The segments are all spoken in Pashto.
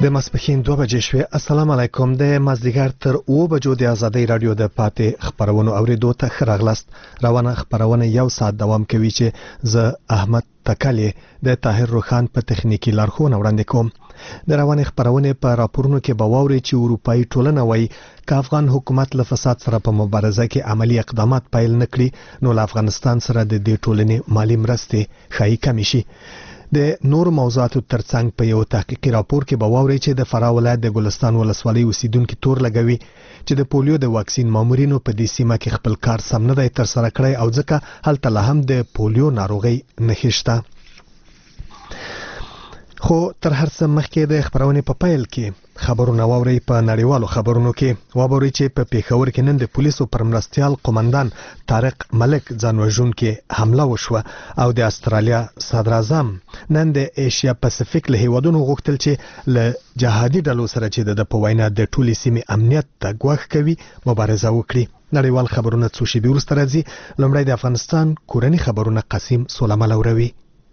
د ماسپښین 2 بجې شوې. السلام علیکم. د مازدیګر تر 2 بجو د ازادۍ رادیو د پاتې خبرونو اوریدو ته ښه راغلاست. روانه خبرونه یو ساعت دوام کوي چې زه احمد تکلی د طاهر روخان په تخنیکی لارښوونه وړاندې کوم. د روانه خبرونه په راپورونو کې به واوري چې اروپאי ټولنه وايي ک افغان حکومت له فساد سره په مبارزه کې عملی اقدامات پیل نکړي نو له افغانستان سره د دې ټولنې مالی مرستې خای کم شي. د نور موضوعاتو ترڅنګ په یو تحقیقي راپور کې به واوري چې د فراه ولایت د ګلستان ولسوالۍ اوسیدونکو تور لګوي چې د پولیو د واکسین مامورینو په دې سیمه کې خپل کار سم نه دی تر سره کړی او ځکه هلته لا هم د پولیو ناروغي نښې شته. خو تر هر څه مخکې د خبرونه په پیل کې خبرونه واوري. په نړیوالو خبرونو کې واوري چې په پیښور کې نن د پولیسو پر مرستيال قومندان طارق ملک ځانوژونکو حمله وشوه او د استرالیا صدر اعظم نن د ایشیا پاسفیک له هیوادونو غوښتل چې له جهادي ډلو سره چې د په وینا د ټولي سیمې امنیت ته ګواښ کوي مبارزه وکړي. نړیوال خبرونه څو شی وروسته راځي. لومړی د افغانستان کورنی خبرونه قاسم سولمه لوروي.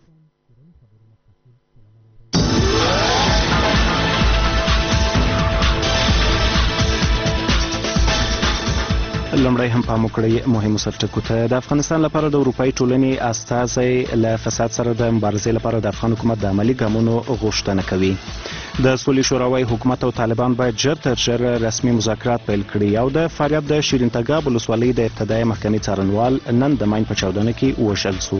لومړی هم پام وکړئ مهمو سرټکو ته. د افغانستان لپاره د اروپאי ټولنې استازی له فساد سره د مبارزې لپاره د افغان حکومت د عملی ګامونو غوښتنه کوي. د سولې شوراوي حکومت او طالبان باید ژر تر ژره رسمي مذاکرات پیل کړي. او د فاریاب د شیرین تګاب ولسوالۍ د ابتدایي محکمې څارنوال نن د ماین په چاودنه کې ووژل شو.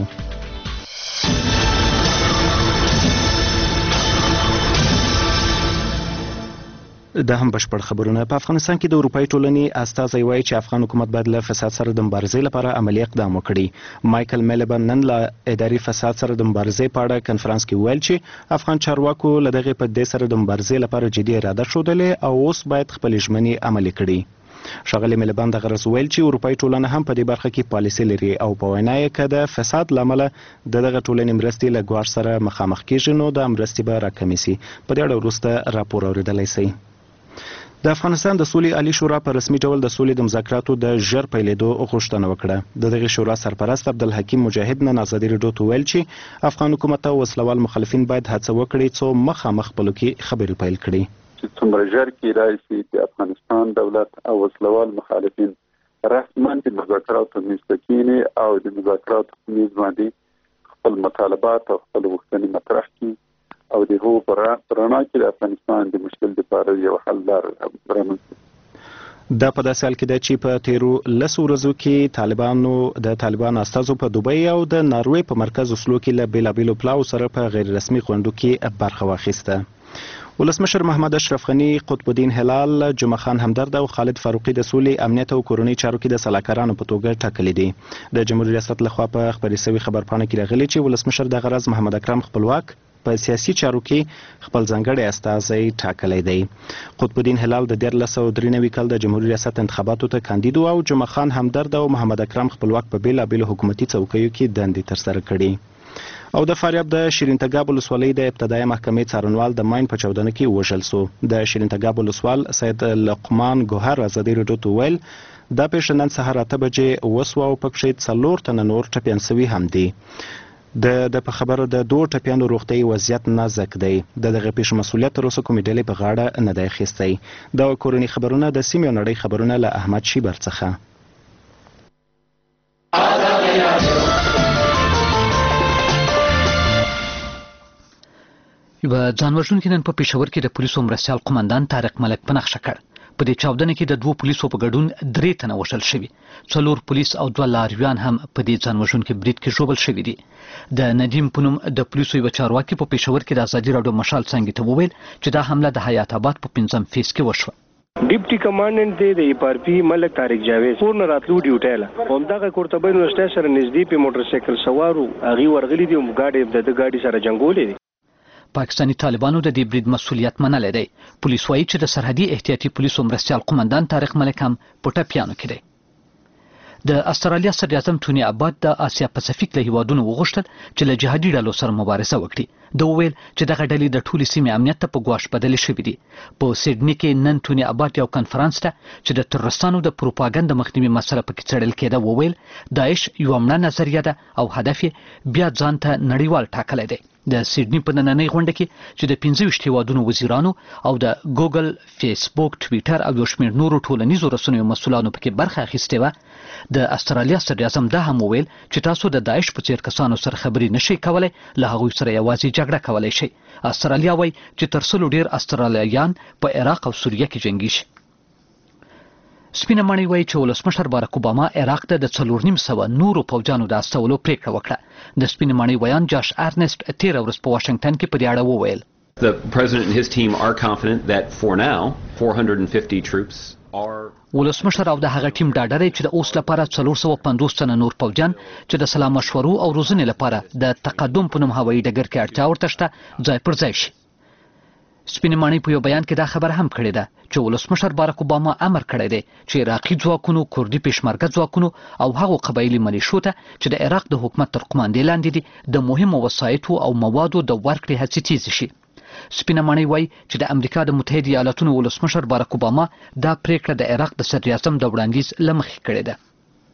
د هم بشپړ خبرونه. په افغانستان کې د اروپאי ټولنې استازی وایي چې افغان حکومت باید له فساد سره د مبارزې لپاره عملی اقدام وکړي. مایکل میلبن نن له اداري فساد سره د مبارزې په اړه کنفرانس کې ویل چې افغان چارواکو له دغه پدې سره د مبارزې لپاره جدي اراده ښودلې او اوس باید خپل ژمنې عملي کړي. ښاغلی میلبن د غرض ویل چې اروپאי ټولنه هم په دې برخه کې پالیسي لري او په وینا یې که د فساد لامل دغه ټولنې مرستې له ګواښ سره مخامخ کیږي نو د مرستې به راکمې سي. په دې اړه وروسته راپور اوریدلی شئ. د افغانستان د سولې عالی شورا په رسمي ډول د سولې د مذاکراتو د ژر پیلېدو غوښتنه وکړه. د دغه شورا سرپرست عبدالحکیم مجاهد نن ازادي راډیو ته ویل چې افغان حکومت او وسلوال مخالفین باید هڅه وکړي څو مخامخ خپلو کې خبرې پیل کړي. چې څومره ژر کېدای شي د افغانستان دولت او وسلوال مخالفین رسما د مذاکراتو میز ته کښېني او د مذاکراتو په میز باندې خپل مطالبات او خپل غوښتنې مطرح کړي او د هغو په رڼا کې د افغانستان د مشکل لپاره یو حل لار رامنځته. دا په داسې حال کې ده چې په تیرو 10 ورځو کې د طالبانو استازو په دوبۍ او د ناروې په مرکز اوسلو کې له بیلابیلو پلاو سره په غیر رسمي غونډو کې برخه واخیسته. ولسمشر محمد اشرف غني، قطب الدین هلال، جمعه خان همدرد او خالد فاروقي د سولې امنیت او کورنۍ چارو کې د سلاکارانو په توګه ټاکلي دي. د جمهوریت ریاست لخوا په خبري شوی خبرپاڼه کې راغلي چې ولسمشر د غرض محمد اکرم خپلواک په سیاسي چارو کې خپل ځانګړی استازی ټاکلی دی. قطب الدین هلال د 1993 کال د جمهوریت ریاست انتخاباتو ته کاندید او جمعه خان همدرد او محمد اکرم خپلواک په بیلابیلو حکومتي څوکیو کې دندې ترسره کړي. او د فاریاب د شیرین تګاب ولسوالۍ د ابتدایي محکمې څارنوال د ماین په چاودنه کې ووژل شو. د شیرین تګاب ولسوال سید لقمان ګوهر ازادي راډیو ته ویل دا پیښه نن سهار 8 بجې وسوه او پکې 4 تنه نور ټپیان شوي هم دي. د په خبره د 2 ټپیانو روغتیايي وضعیت نازک دی. دغه پیښې مسؤلیت تر اوسه کومې ډلې په غاړه نه دی اخیستی. دا کورني خبرونه د سیمې او نړۍ خبرونه له احمد شیبر څخه. یو ځانوژونکي نن په پېښور کې د پولیسو مرستیال قومندان طارق ملک په نښه کړ. په دې چاودنه کې د 2 پولیسو په ګډون 3 تنه وژل شوي. 4 پولیس او 2 لاریون هم په دې ځانوژونکي برید کې ژوبل شوي دي. د ندیم پونم د پولیسو یو چارواکي په پېښور کې د ازادي راډیو مشال څنګه ته وویل چې دا حمله د حیات آباد په 5م فیز کې وشوه. ډیپټي کمانډنټ دی د ایپارپی ملک طارق جاوید پور نه راتلو ډیوټي له همدغه کورتبین وسټه سره نږدې په موټر سایکل سوارو هغه ورغلي دي او ګاډي سره جنگولې دي. پاکستانی طالبانو د دې برید مسؤلیت منلی دی. پولیس وایي چې د سرحدي احتیاطي پولیسو مرستیال قومندان طارق ملک هم په ټپیانو کې دی. د استرالیا صدر اعظم ټوني اباد د آسیا پاسفیک له هیوادونو وغوښتل چې له جهادي ډلو سره مبارزه وکړي. د وویل چې دغه ډلې د ټولې سیمې امنیت ته په ګواښ بدلې شوې دي. په سیډني کې نن ټوني اباټ یو کنفرانس ته چې د ترورستانو د پروپاګاندا مخنیوي مسله پکې څېړل کېده وویل داعش یو مړه نظریه ده او هدف یې بیا ځان ته نړیوال ټاکلی دی. د سیډني په نننۍ غونډه کې چې د 25 هیوادونو وزیرانو او د ګوګل، فیسبوک، ټویټر او یو شمېر نورو ټولنیزو رسنیو مسؤلانو پکې برخه اخیستې وه، د استرالیا صدر اعظم دا هم وویل چې تاسو د داعش په څیر کسانو سره خبرې نشئ کولی، له هغوی سره یوازې جګړه کولی شئ. استرالیا وایي چې تر 100 ډیر استرالیایان په عراق او سوریه کې جنګیږي. سپینه ماڼۍ وایي چې ولسمشر بارک اوباما عراق ته د 4.5 نورو پوځیانو د استولو پریکړه وکړه. د سپینه ماڼۍ ویان جاش ارنست 13 ورځ په واشنگټن کې په دې اړه وویل The president and his team are confident that for now 450 troops are ولسمشر او د هغه ټیم ډاډه دی چې د اوس لپاره 450 تنه نور پوځیان چې د سلا مشورو او روزنې لپاره د تقدم په نوم هوایي ډګر کې اړتیا ورته شته ځای پر ځای شي. سپینه ماڼۍ په یو بیان کې دا خبره هم کړې ده چې ولسمشر بارک اوباما امر کړی دی چې عراقي ځواکونو، کردي پېشمرګه ځواکونو او هغو قبایلي ملیشو ته چې د عراق د حکومت تر قماندې لاندې دي د مهمو وسایطو او موادو د ورکړې هڅې تیزې شي. سپینه ماڼۍ وایي چې د امریکا د متحده ایالاتونو ولسمشر بارک اوباما دا پریکړه د عراق د صدر اعظم د وړاندیز له مخې کړې ده.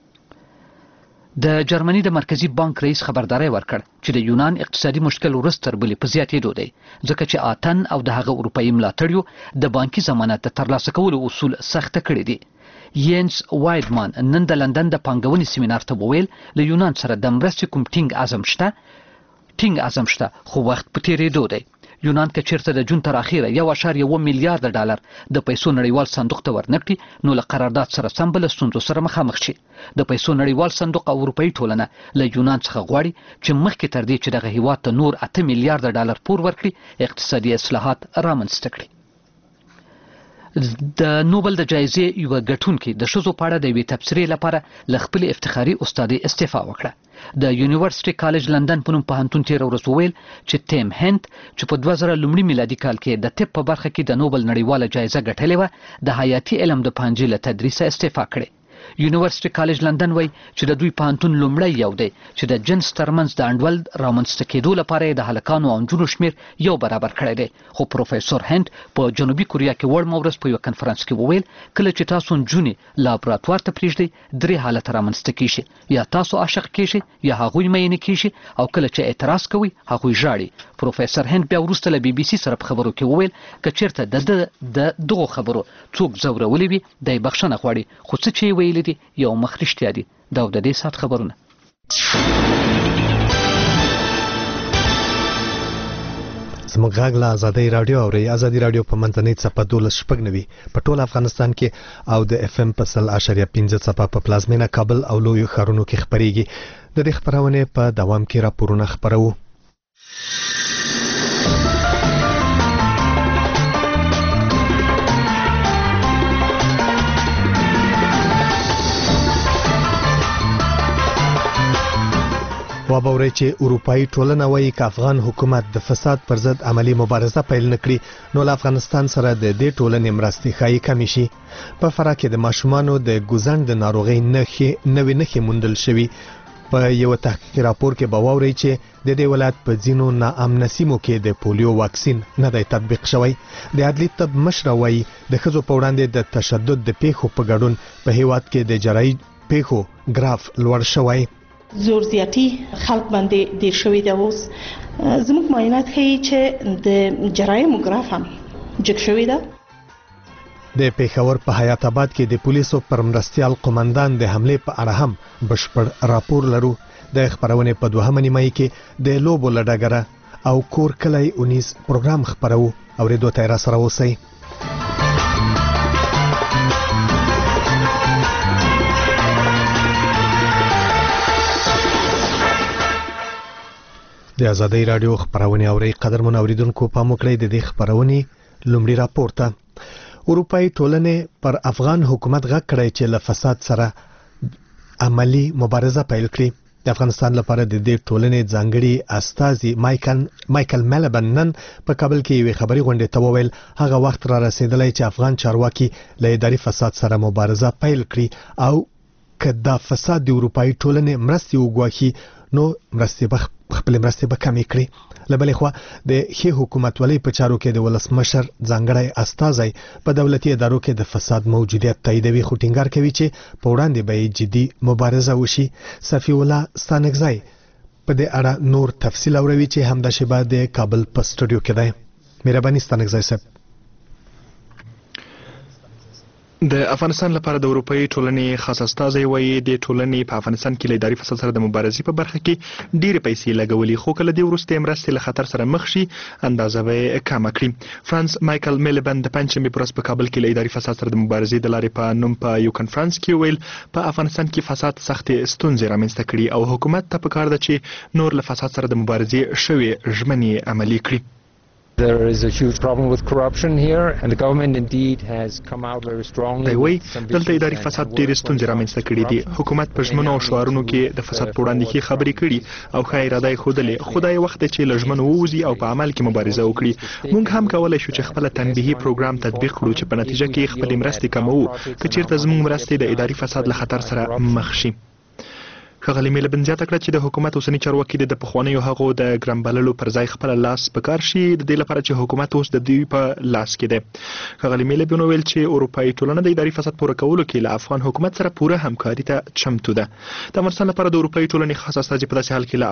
د جرمني د مرکزی بانک رئیس خبرداري ورکړ چې د یونان اقتصادي مشکل ورځ تر بلې په زیاتېدو دی ځکه چې آتن او د هغه اروپایي ملاتړیو د بانکي ضمانت د ترلاسه کولو اصول سخته کړي دي. یینس وایډمان نن د لندن د پانګونې سیمینار ته وویل له یونان سره د مرستې کوم ټینګ عزم شته خو وخت په تیریدو دی. یونان که چیرته د جون تر اخیره 1.1 میلیارډ ډالر د پیسو نړیوال صندوق ته ورنکړي نو له قرارداد سره سم بل ستونزو سره مخامخ شي. د پیسو نړیوال صندوق او اروپایي ټولنه له یونان څخه غواړي چې مخکې تر دې چې دغه هیواد ته نور 8 میلیارډ ډالر پور ورکړي اقتصادي اصلاحات رامنځته کړي. د نوبل د جایزې یو ګټونکي د ښځو په اړه د یوې تبصرې لپاره له خپل افتخاري استادۍ استعفا وکړه. د یونیورسيټي کالج لندن په نوم پوهنتون تیر ورځ وویل چې ټیم هنت چې په 2000 میلادي کال کې د طب په برخه کې د نوبل نړیواله جایزه ګټلې و د حیاتي علم د پانجې له تدریسه استعفا کړې. یونیورسيټي کالج لندن وایي چې د دوی پوهنتون لومړی یو دی چې د جنس ترمنځ د انډول رامنځته کېدو لپاره د هلکانو او نجونو شمیر یو برابر کړی دی. خو پروفیسور هند په جنوبي کوریا کې وړ مورز په یو کنفرانس کې وویل کله چې تاسو نجونې لابراتوار ته پریږدئ 3 حالت رامنځته کیږي، یا تاسو عاشق کیږئ یا هغوی مینه کیږي او کله چې اعتراض کوي هغوی ژاړي. پروفیسور هند بیا وروسته له BBC سره په خبرو کې وویل که چیرته د دغو خبرو څوک زورولي وي د بخښنه غواړي، خو څه چې ویل دي یو مخ رښتیا دي. دا د دې سات خبرونه. زموږ غږ له ازادي رادیو او ازادي رادیو په منځنۍ څپه 12.9 په ټول افغانستان کې او د FM په 0.5 څپه په پلازمینه کابل او لوی ښارونو کې خبريږي. د دې خبرونه په دوام کې راپورونه خبرو. وابوري چې اروپאי ټولنه وايي چې افغان حکومت د فساد پر ضد عملی مبارزه پیل نکړي نو له افغانستان سره د دې ټولنې مرستې خای کمی شي. په فراه کې د ماشومانو د ګوزند د ناروغي نښې موندل شوي. په یو تحقیقي راپور کې باوري چې د دې ولایت په ځینو ناامن سیمو کې د پولیو واکسین نه دی تطبیق شوی. د عدلي طب مشر وايي د ښځو په وړاندې د تشدد د پیښو په ګډون په هیواد کې د جراحي پیښو ګراف لوړ شوی. زور زیاتی خلق باندې ډیر شوی دی. اوس زموږ معاینات ښیي چې د جرایم ګراف هم جګ شوی دی. د پیښور په حیات آباد کې د پولیسو پر مرستيال قومندان د حمله په اړه هم بشپړ راپور لرو. د خبرونه په 2 نیمه کې د لوبو لډګره او کور کلی 19 پروګرام خبرو او ریډیو ته را سره اوسئ. د ازادي رادیو خبرونه اوري قدرمن اوریدونکو په مکړې د دې خبرونه لومړی راپور ته اروپאי ټولنې پر افغان حکومت غږ کړی چې له فساد سره عملی مبارزه پیل کړي. د افغانستان لپاره د دې ټولنې ځانګړي استازي مایکل ملبن نن په کابل کې یو خبري غونډه ته وویل هغه وخت را رسیدلی چې افغان چارواکي له اداري فساد سره مبارزه پیل کړي او کدا فساد د اروپאי ټولنې مرستې وګواخي نو خپل مرستې به کمې کړي. لبلې خوا د ښې حکومتولۍ په چارو کې د ولسمشر ځانګړی استازی په دولتي ادارو کې د فساد موجودیت تاییدوي، خو ټینګار کوي چې په وړاندې به جدي مبارزه وشي. صفی الله ستانکزی په دې اړه نور تفصیل اوروي چې همدا شیبه د کابل په سټوډیو کې دی. مهرباني ستانکزی صاحب. د افغانستان لپاره د اروپאי ټولنې خاص استازی وایي د ټولنې په افغانستان کې له اداري فساد سره د مبارزې په برخه کې ډېرې پیسې لګولي، خو کله د وروستۍ مرستې له خطر سره مخ شي اندازه به کمه کړي. فرانس مایکل میلبند د پنجشنبې په ورځ په کابل کې له اداري فساد سره د مبارزې د لارې په نوم په یو کنفرانس کې ویل په افغانستان کې فساد سختې ستونزې رامنځته کړي او حکومت ته پکار ده چې نور له فساد سره د مبارزې شوې ژمنې عملي کړي. There is a huge problem with corruption here and the government indeed has come out very strongly. دلته اداري فساد ډېرې ستونزې رامنځته کړي دي. حکومت په ژمنو او شعارونو کې د فساد په وړاندې ښې خبرې کړي او ښه اراده یې ښودلې، خو دا یې وخت دی چې له ژمنو ووځي او په عمل کې مبارزه وکړي. موږ هم کولی شو چې خپله تنبیهي پروګرام تطبیق کړو چې په نتیجه کې خپلې مرستې کموو که چیرته زموږ مرستې د اداري فساد له خطر سره مخ شي. ښاغلي میلبند زیاته کړه چې د حکومت اوسنی چارواکي د پخوانیو هغو د ګرم بللو پر ځای خپل لاس په کار شي د دې لپاره چې حکومت اوس د دوی په لاس کې دی. ښاغلي میلبند ویل چې اروپאי ټولنه د اداري فساد پوره کولو کې له افغان حکومت سره پوره همکاري ته چمتو ده. د افغانستان لپاره د اروپאי ټولنې خاص استازي په داسې حال کې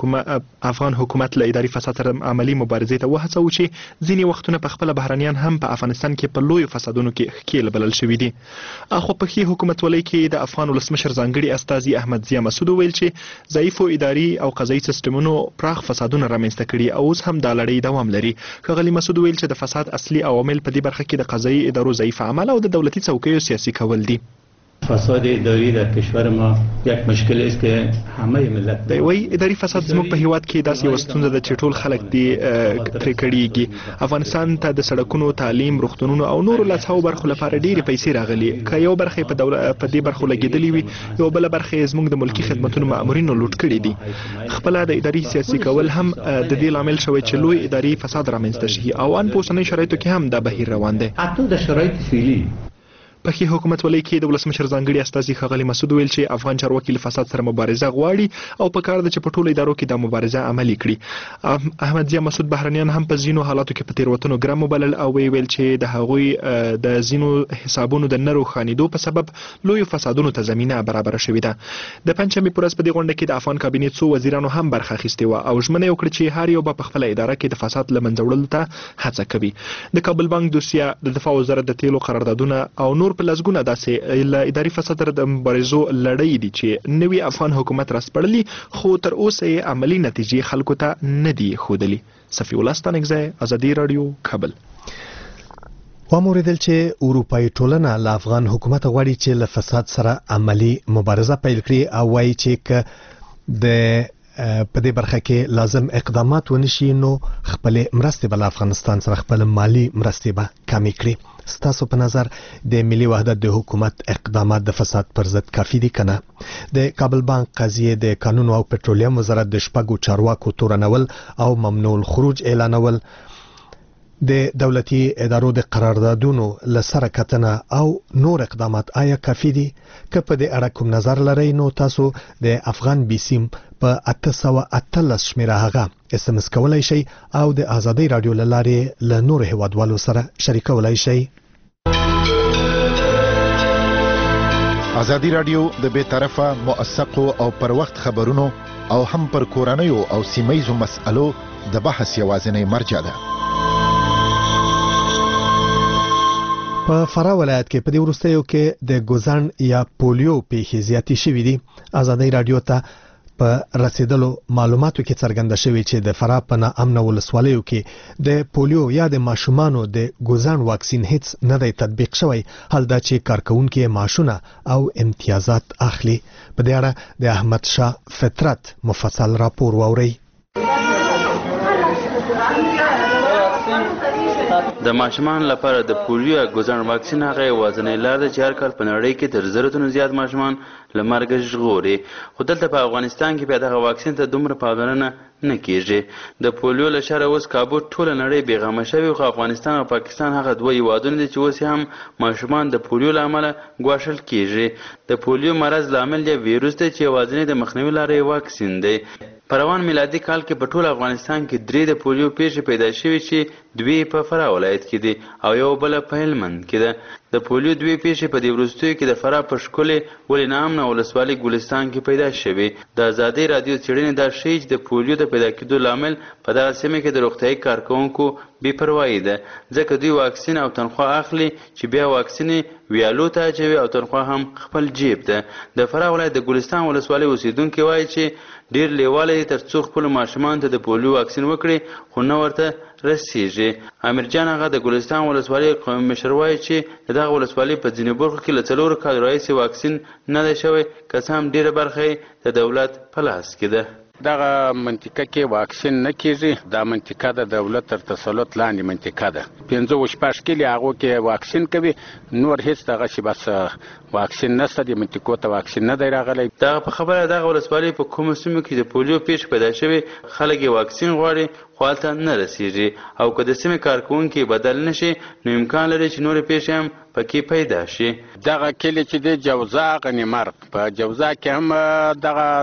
له افغان حکومت له اداري فساد سره عملی مبارزې ته وهڅوي چې ځینې وختونه په خپل بهرنیان هم په افغانستان کې په لویو فسادونو کې ښکېل بلل شوي دي. اخو په ښې حکومتولۍ کې د افغان ولسمشر ځانګړي استازي احمد ضیا مسعود ویل چې ضعیفو اداري او قضایي سیستمونو پراخ فسادونه رامنځته کړي او اوس هم دا لړۍ دوام لري. ښاغلي مسعود ویل چې د فساد اصلي عوامل په دې برخه کې د قضایي ادارو ضعیف عمل او د دولتي څوکیو سیاسي کول دي. فساد اداری در کشور ما یک مشکل است که همه ملت دی وی اداري فساد زموږ په هیواد کې داسې یو ستونزه ده چې ټول خلک دې ترې کړيږي. افغانستان ته د سړکونو، تعلیم، روغتونونو او نورو لاسو برخو لپاره ډېرې پیسې راغلي. که یو برخه په دې برخو لګېدلې وي، یو بل برخه زموږ د ملکی خدماتونو مامورینو لوټ کړي دي. خپل د اداري سیاسي کول هم د دې لامل شوی چې لوی اداري فساد رامنځته شي او ان په اوسنۍ شرایطو کې هم دا بهیر روان دی. حتی د شرایط فعلی په ښې حکومتولۍ کې د ولسمشر ځانګړي استازي ښاغلي مسعود ویل چې افغان چارواکي له فساد سره مبارزه غواړي او په کار ده چې په ټولو ادارو کې دا مبارزه عملي کړي. احمد ضیا مسعود بهرنیان هم په ځینو حالاتو کې په تېروتنو ګرم وبلل او ویل چې د هغوی د ځینو حسابونو د نه روښانېدو په سبب لویو فسادونو ته زمینه برابره شوې ده. د پنجشنبې په ورځ په دې غونډه کې د افغان کابینې څو وزیرانو هم برخه اخیستې وه او ژمنه یې وکړه چې هر یو به په خپله اداره کې د فساد له منځه وړلو ته هڅه کوي. د کابل بانک دوسیه، د دفاع وزارت د تیلو قراردادونه او نور په لسګونه داسې له اداري فساد سره د مبارزو لړۍ دي چې نوی افغان حکومت راسپړلي خو تر اوسه یې عملی نتیجې خلکو ته نه دي ښودلي. صفی الله ستانکزی، ازادي رادیو، کابل. وموریدل چې اروپאי ټولنه له افغان حکومت غواړي چې له فساد سره عملی مبارزه پیل کړي او وایي چې د په دې برخه کې لازم اقدامات ونشي نو خپل مرستې بل افغانستان سره خپل مالی مرستې به کمی کړي. ستاسو په نظر د ملي وحدت د حکومت اقدامات د فساد پر ضد کافي دي کنه؟ د کابل بانک قضیه د قانون او پټرولیم وزارت د شپږو چارواکو تورنول او ممنوع الخروج اعلانول، د دولتي ادارو د قراردادونو لسره کتنه او نور اقدامات آیا کافي دي؟ که په دې اړه کوم نظر لرئ نو تاسو د افغان بي سیم په 813 شمیره هغه SMS کولای شئ او د ازادي رادیو لارې له نور هیوادوالو سره شریکولای شئ. ازادي رادیو د بے طرفه، موثقو او پر وخت خبرونو او هم پر کورنیو او سیمایزو مسألو د بحث یوازینی مرجع ده. په فراه ولایت کې په دې وروستیو کې د ګوزن یا پولیو پیښې زیاتې شوې دي. ازادي رادیو ته په رسیدلو معلوماتو کې څرګنده شوې چې د فراه په ناامنه ولسوالیو کې د پولیو یا د ماشومانو د ګوزن واکسین هیڅ نه دی تطبیق شوی، حال دا چې کارکونکي معاشونه او امتیازات اخلي. په دې اړه د احمد شاه فطرت مفصل راپور واورئ. د ماشومان لپاره د پولیو ګوزن واکسین هغه یوازینۍ لار ده چې هر کال په نړۍ کې تر 100 زیات ماشومان له مرګه ژغوري، خو دلته په افغانستان کې بیا دغه واکسین ته دومره پاملرنه نه کیږي. د پولیو له شره اوس کابو ټوله نړۍ بېغمه شوې، خو افغانستان او پاکستان هغه دوه هیوادونه دي چې اوس هم ماشومان د پولیو له امله ګواښل کیږي. د پولیو مرض لامل یې ویروس دی چې یوازینی د مخنیوي لارې واکسین دی. په روان میلادي کال کې په ټول افغانستان کې 3 د پولیو پیښې پیدا شوې چې 2 په فراه ولایت کې دي او یو بل په هلمند کې ده. د پولیو 2 پیښې په دې وروستیو کې د فراه په ښکلې ولې نامه ولسوالۍ ګلستان کې پیدا شوې. د ازادۍ رادیو څېړنې دا ښیي چې د پولیو د پیدا کېدو لامل په دغه سیمه کې د روغتیايي کارکوونکو بې پروایي ده، ځکه دوی واکسین او تنخواه اخلي چې بیا واکسین ویالو ته اچوي او تنخواه هم خپل جیب ده. د فراه ولایت د ګلستان ولسوالۍ اوسیدونکي وایي چې ډیر لیواله دي تر څو خپلو ماشومانو ته د پولیو واکسین وکړي خو نه ورته رسیږي. امیرجان هغه د ګلستان ولسوالۍ قومي مشر وایي چې د دغه ولسوالۍ په ځینو برخو کې له 4 کالو راهیسې واکسین نه دی شوی، که څه هم ډیره برخه یې د دولت په لاس کې ده. دغه منطقه کې واکسین نه کیږي. دا منطقه د دولت تر تسلط لاندې منطقه ده. 15 کلی هغه کې واکسین کوي، نور هیڅ دغه شی بس واکسین نشته. د منطقو ته واکسین نه دی راغلی. دا په خبره دغه ولسوالۍ په کومو سیمو کې د پولیو پیښې پیدا شوي خلک یې واکسین غواړي خو هلته نه رسیږي، او که د سیمې کارکوونکي بدل نشي نو امکان لري چې نورې پیښې هم پکې پیدا شي. دغه کلی چې د جوزا غنیمرغ په جوزا کې هم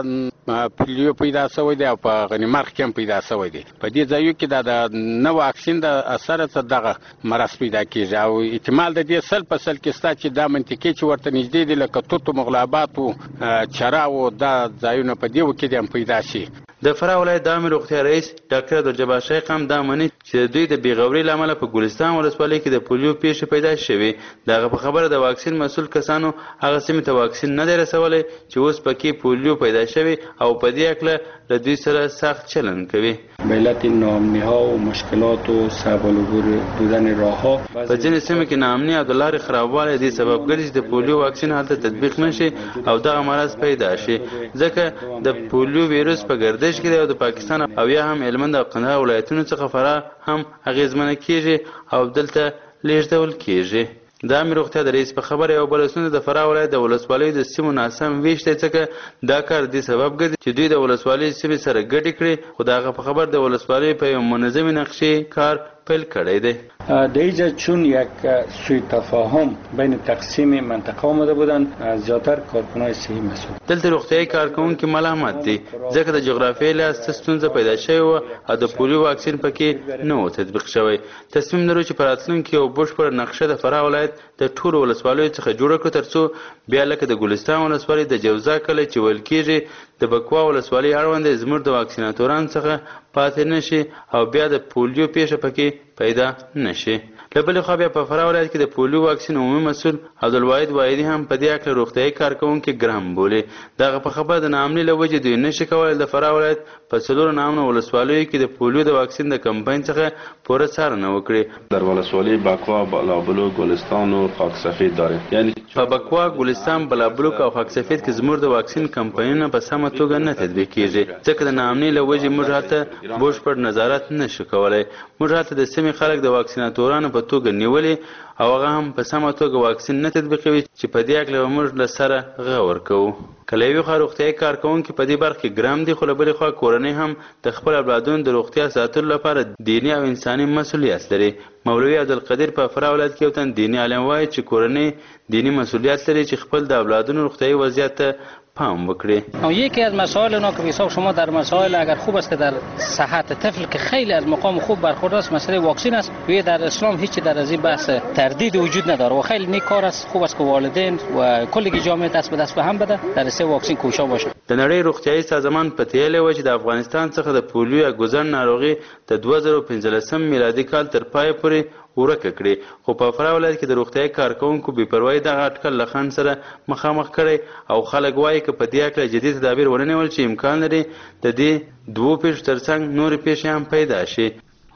دغه پولیو پیدا شوی دی او په غنیمرغ کې هم پیدا شوی دی. په دې ځایو کې د نه واکسین د اثر څخه دغه مرض پیدا کیږي او احتمال د دې سل په سل کې ستا چې دا منطقې چې ورته نږدې دي لکه توتو مغلابات او چراو دا ځایونه په دې کې هم پیدا شي. د فراه ولایت د عامې روغتیا رئیس ډاکټر عبدالجبار شیخ هم دا مني چې دوی د بېغورۍ له امله په ګلستان ولسوالۍ کې د پولیو پیښې پیدا شوې. د هغه په خبره د واکسین مسؤل کسانو هغه سیمې ته واکسین نه دی رسولی چې اوس پکې پولیو پیدا شوی او په دې هکله له دوی سره سخت چلند کوي. به علت ناامنی‌ها و مشکلات و صعب العبور بودن راه‌ها په ځینې سیمو کې ناامني او د لارې خرابوالی دې سبب ګرځي چې د پولیو واکسین هلته تطبیق نشي او دغه مرض پیدا شي، ځکه د پولیو ویروس په ګردش کې دی او د پاکستان او یا هم هلمند او قندهار ولایتونو څخه فراه هم اغېزمنه کیږي او دلته لیږدول کیږي. د عامې روغتیا د رئیس په خبره یو بل ستونزه د فراه ولایت د ولسوالیو د سیمو ناسم ویش دی، ځکه دا کار دې سبب ګرځي چې دوی د ولسوالۍ سیمې سره ګډې کړي خو د هغه په خبر د ولسوالیو په یو منظمې نقشې کار پیل کړی دی. در اینجا چون یک سوء تفاهم بین تقسیم منطقه آمده بودن زیاتر کارکنای صحی مسئول. دلته روغتیايي کارکوونکي ملامت دي ځکه د جغرافیې لحاظ څه ستونزه پیدا شوې وه او د پولیو واکسین پکې نه و تطبیق شوی. تصمیم لرو چې په راتلونکي یو بشپړه نقشه د فراه ولایت د ټولو ولسوالیو څخه جوړه کړو تر څو بیا لکه د ګلستان ولسوالۍ د جوزا کلی چې ویل کېږي د بکوا ولسوالۍ اړوند زموږ د واکسیناتورانو څخه پاتې نشي او بیا د پولیو پیښه پکې پیدا نشي. له بلې خوا بیا په فراه ولایت کې د پولیو واکسین عمومي مسؤل عبدالواحد واحدي هم په دې هکله روغتیايي کارکوونکي ګرم بولي. دغه په خبره د ناامنۍ له وجې دوی نشي کولی د فراه ولایت په 4 ناامنه ولسوالیو کې د پولیو د واکسین د کمپاین څخه پوره څارنه وکړي. در ولسوالی بکوا، بلابلوک، گلستان و خاک سفید داریم. یعنی په بکوا، ګلستان، بلابلوک او خاک سفید کې زموږ د واکسین کمپاینونه په سمه توګه نه تطبیق کیږي، ځکه د ناامنۍ له وجې موږ هلته بشپړ نظارت نشو کولی. موږ هلته د سیمې خلک د واکسیناتورانو په توګه نیولي او هغه هم په سمه توګه واکسین نه تطبیقوي چې په دې هکله موږ له سره غور کوو. که له یوې خوا روغتیايي کارکوونکي په دې برخه کې ګرم دي خو له بلې خوا کورنۍ هم د خپل اولادونو د روغتیا ساتلو لپاره دیني او انساني مسؤلیت لري. مولوي عبدالقدیر په فراه ولایت کې یو تن دیني عالم وایي چې کورنۍ دینی مسئولیت لري چې خپل د اولادونو روغتیايي وضعیت ته پام وکړي. یکی از مسائل اونا که حساب شما در مسائل اگر خوب است که در صحت طفل که خیلی از مقام خوب برخورد است مسئله واکسین است و در اسلام هیچ در از این بحث تردید وجود نداره و خیلی نیک کار است. خوب است که والدین و کل جامعه دست به دست به هم بده در سه واکسین کوشا باشه. د نړۍ روغتیايي سازمان په تیلې و چې د افغانستان څخه د پولیو ګذر ناروغي د 2015 میلادي کال تر پای پورې ورکه کړي، خو په فراه ولایت کې د روغتیايي کارکوونکو بې پروایي دغه اټکل له خنډ سره مخامخ کړی او خلک وایي که په دې هکله جدي تدابیر ونه نیول چې امکان لري د دې 2 پیښو ترڅنګ نورې پیښې هم پیدا شي.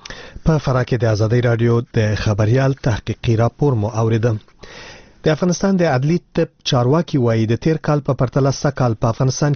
په فراه کې د ازادۍ رادیو د خبریال تحقیقي راپور مو اوریدم. د افغانستان د عدلي طب چارواکي وایي د تیر کال په پرتله سږ کال په افغانستان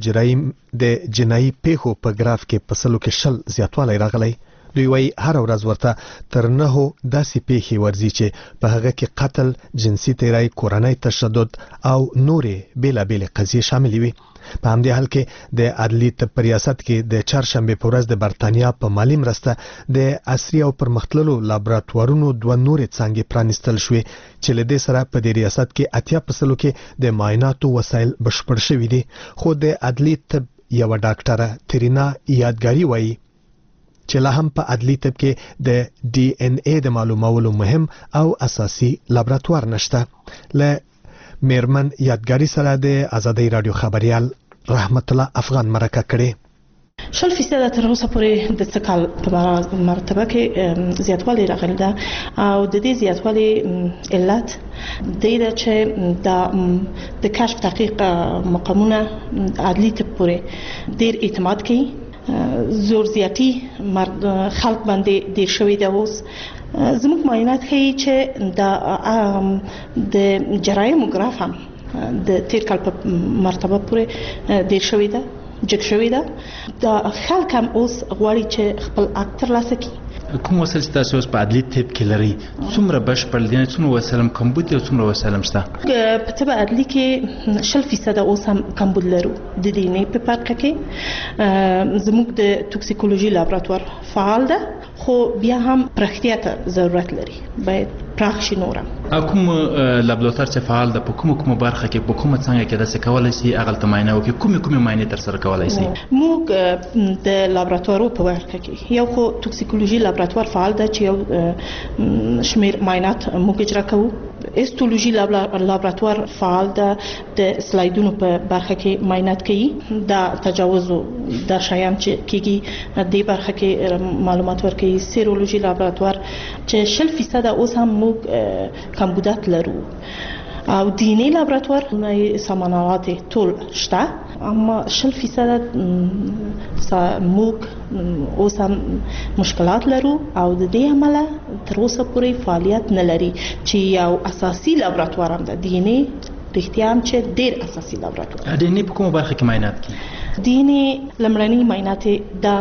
کې د جنایي پیښو په ګراف کې په سلو کې 10 زیاتوالی راغلی. دوی وایي هر ورځ ورته تر 9 داسې پیښې ورځي چې په هغه کې قتل، جنسي تیری، کورنۍ تشدد او نورې بیلابیلې قضیې شاملې وي. په همدې حال کې د عدلي طب په ریاست کې د چهارشنبې په ورځ د برتانیا په مالي مرسته د عصري او پرمختللو لابراتوارونو 2 نورې څانګې پرانیستل شوې چې له دې سره په دې ریاست کې 80% کې د معایناتو وسایل بشپړ شوي دي. خو د عدلي طب یو ډاکټره ترینا یادګاری وایي چې لا هم په عدلي طب کې د ډي ان اے د معلومولو مهم او اساسي لابراتوار نشته. له میرمن یادګاری سره د آزادۍ رادیو خبريال رحمت الله افغان مرکه کړي. 0% تر اوسه پورې د څکال په مرتبه کې زیاتوالی راغلی ده او د دې زیاتوالی علت د دې چې د کشف تحقیق مقامونه عدلي طب پورې ډیر اعتماد کوي. زور زیاتی خلق باندې ډیر شوی دی. اوس زموږ معاینات ښیي چې د جرایم ګراف هم د تیر کال په مرتبه پورې ډیر شوی دی، جګ شوی ده. د خلک هم اوس غواړي چې خپل حق ترلاسه کړي. کوم وسایل چې تاسو اوس په عدلي طب کې لري څومره بشپړ دي؟ څومره وسایل کمبود دي او څومره وسایل شته؟ په طب عدلي کې 0% اوس هم کمبود لرو. د دې نه په برخه کې زموږ د توکسیکولوژي لابراتوار فعال ده، خو بیا هم پراختیا ته ضرورت لري، باید پراخ شي نورم. کوم لابراتوار چې فعال ده په کومه برخه کې په کومه څنګه کې د څه کولای شي اغل تماینه وکي کومه معاینه تر سره کولای شي؟ موږ د لابراتوارو په برخه کې یو خو توکسیکولوژي لابراتوار فعال ده چې یو شمیر معاینات موږ اجرا کوو. هیستولوژي لابراتوار فعال ده، د سلایډونو په برخه کې معاینات کوي. دا تجاوز د شایان چې کیږي د برخه کې معلومات ورکوي. سیرولوژي لابراتوار چې 0% اوس هم موږ کمبودات لرو او دینی لابراتوار نه سامانات ټول شته، اما 0% موږ اوس هم مشکلات لرو او د دې عمله تر اوسه پورې فعالیت نه لري چې یو اساسي لابراتوار هم ده. دینی رښتیا هم چې ډیر اساسي لابراتوار. دینی په کومه برخه کې معاینات کوي؟ دینی لمړنی معاینات دا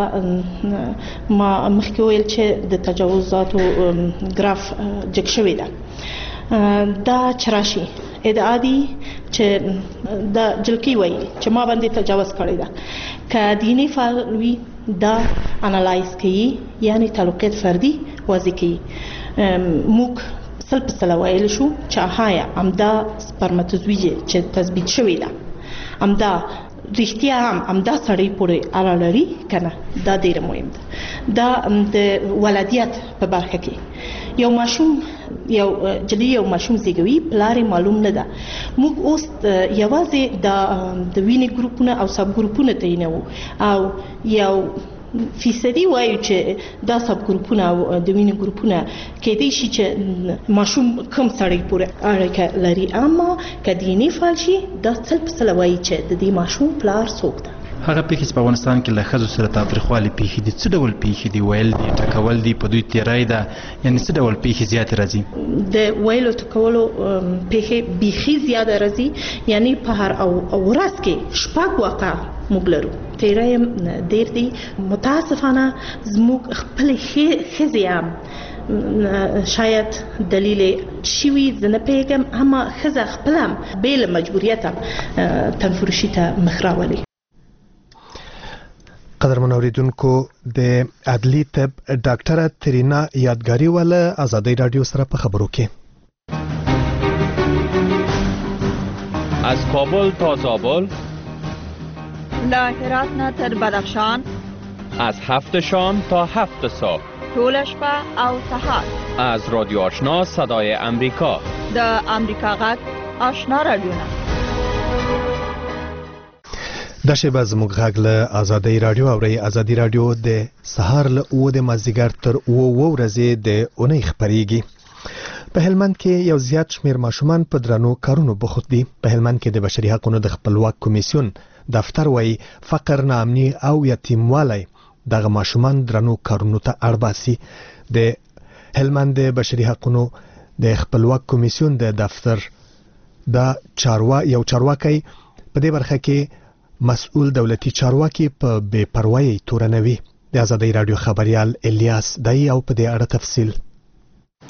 ما مخکې ویل چې د تجاوزاتو ګراف جګ شوی ده. دا چراشي ادعا دي چې دا جلکی وایي چې ما باندې تجاوز کړی ده. که دینی فعال وي دا انالایز کوي، یعنی تعلقات فردي واضح کوي. موږ 100% وایل شو چې هایا امدا سپرماتوزویج چې تثبیت شوی ده امدا رښتیا امدا سړی پورې اړه لري کنه. دا ډیر مهم ده. دا د ولادیت په برخه کې یو ماشوم یو ماشوم زیږوي پلار معلوم نه ده. موږ اوس یوازې د وینې ګروپونه او سب ګروپونه تعینوو او یو فیصدي وایو چې دا سب ګروپونه او د وینې ګروپونه کېدای شي چې ماشوم کم سړی پورې اړیکه لري، اما که دیني فعال شي دا 100% وایي چې د دې ماشوم پلار څوک ده. هغه پیښې چې په افغانستان کې له ښځو سره تاوتریخوالي پیښې دي څه ډول پیښې دي؟ ویل دي، ټکول دي، په دوی تیری ده، یعنې څه ډول پیښې زیاتې راځي؟ د ویلو ټکولو پیښې بیخي زیاده راځي، یعنی په هر ورځ کې 6 واقعه موږ لرو. تیری هم ډېر دي. متاسفانه زموږ خپلې ښځې هم شاید دلیل شوي زه نه پوهېږم، اما ښځه خپله هم بې له مجبوریت هم تنفروشي ته مخ راولي. قدرمن اوریدونکو، د عدلي طب ډاکټره ترینا یادګاری والا آزادۍ رادیو سره په خبرو کې. از کابل تا زابل، له هرات نه تر بدخشان، از 7 شام تا 7 صبح، ټول شپه او سهار، از رادیو آشنا صدای امریکا، د امریکا غږ آشنا رادیو. د شپه زموږ غږ له آزادۍ رادیو اوري. آزادۍ رادیو د سهار له 9 د مازدیګر تر 9 ورځې د اونۍ خبريږي. په هلمند کې یو زیات شمیر ماشومان په درنو کارونو بوخت دي. په هلمند کې د بشري حقوقو د خپلواک کمیسیون دفتر وایي فقر، ناامني او یتیموالی دغه ماشومان درنو کارونو ته اړباسي. د هلمند د بشري حقوقو د خپلواک کمیسیون د دفتر د چارواکي په دې برخه کې مسؤل دولتي چارواکي په بے پروايي تورنوي. د آزادۍ رادیو خبريال الیاس دای او په دې اړه تفصیل.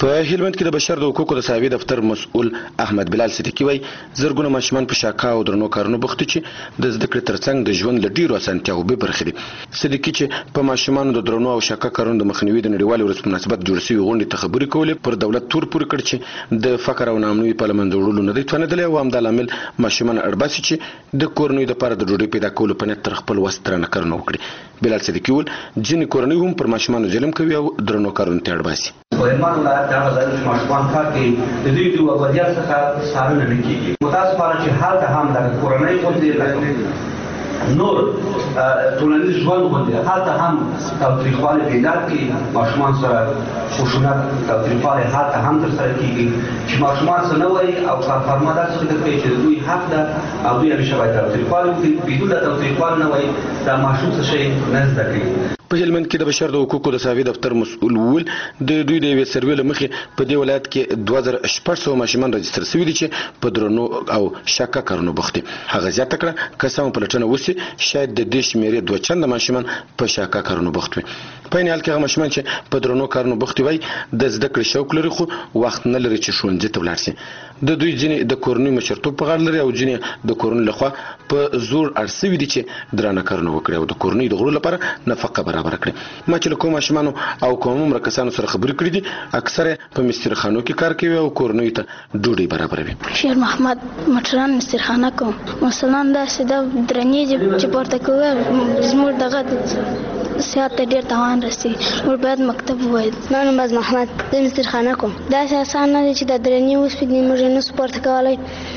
په هلمند کې د بشر د حقوقو د ساوي دفتر مسؤل احمد بلال صدیقي وایي زرګونه ماشومان په شاکا او درنو کارونو بوخت چې د زده کړې ترڅنګ د ژوند له ډیرو اسانتیاوو به برخې دي. صدیقي چې په ماشومانو د درنو او شاکا کارونو د مخنیوي د نړیوالې ورځې په مناسبت جوړ شوي غونډې ته خبرې کولې پر دولت تور پورې کړ چې د فقر او ناامنۍ په لمنځه وړلو نه دی توانېدلی او همدا لامل ماشومان اړباسي چې د کورنیو دپاره د ډوډۍ پیدا کولو په نیت تر خپل وس درنه کارونه وکړي. بلال صدیقي وویل ځینې کورنۍ هم پر ماشومانو ظلم کوي او درنو کارونو ته اړباسي. په هلمند ولایت کې هغه ځای چې ماشومان کار کوي د دوی د وضعیت څخه څارنه نه کېږي. متاسفانه چې هلته هم دغه کورنۍ غوندې نور ټولنیز ژوند غوندې هلته هم تاوتریخوالی پیدا کړي. ماشومان سره خشونت تاوتریخوالی هلته هم ترسره کېږي چې ماشومان څه نه وایي او کارفرما داسې فکر کوي چې د دوی حق ده او دوی همیشه باید تاوتریخوالی وکړي. بدون د تاوتریخوالي نه وایي دا ماشوم څه شی نه زده کوي. په هلمند کې د بشر د حقوقو د ساوي دفتر مسؤل وویل د دوی د یوې سروې له مخې په دې ولایت کې 2600 ماشومان رجستر شوي دي چې په درنو او شاکا کارونو بوخت دي. هغه زیاته کړه که څه هم پلټنه وسي شاید د دې شمېرې 2 چنده ماشومان په شاکا کارونو بوخت وي. په عین حال کې هغه ماشومان چې په درنو کارونو بوخت وي د زده کړې شوق لري خو وخت نه لري چې ښوونځي ته ولاړ شي. د دوی ځینې د کورنۍ مشرتوب په غاړه لري او ځینې د کورنۍ لخوا په زور اړ شوي دي چې درانه کارونه وکړي او د کورنۍ د غړو لپاره نفقه برابر کړي. ما چې له کوم ماشومانو او کوم عمره کسانو سره خبرې کړې دي اکثره په مسترخانو کې کار کوي او کورنۍ ته ډوډۍ برابروي. شیر محمد مټران مسترخانه کوم مثلا داسې د درنې چې پورته کوي زموږ دغه سیاحت ته ډېر تاوان رسي. موږ باید مکتب ووایو. ما نوم باز محمد زه مسترخانه کوم. داسې اسان نه دی چې د درنې وسپېږي موږ نه سو پورته کولی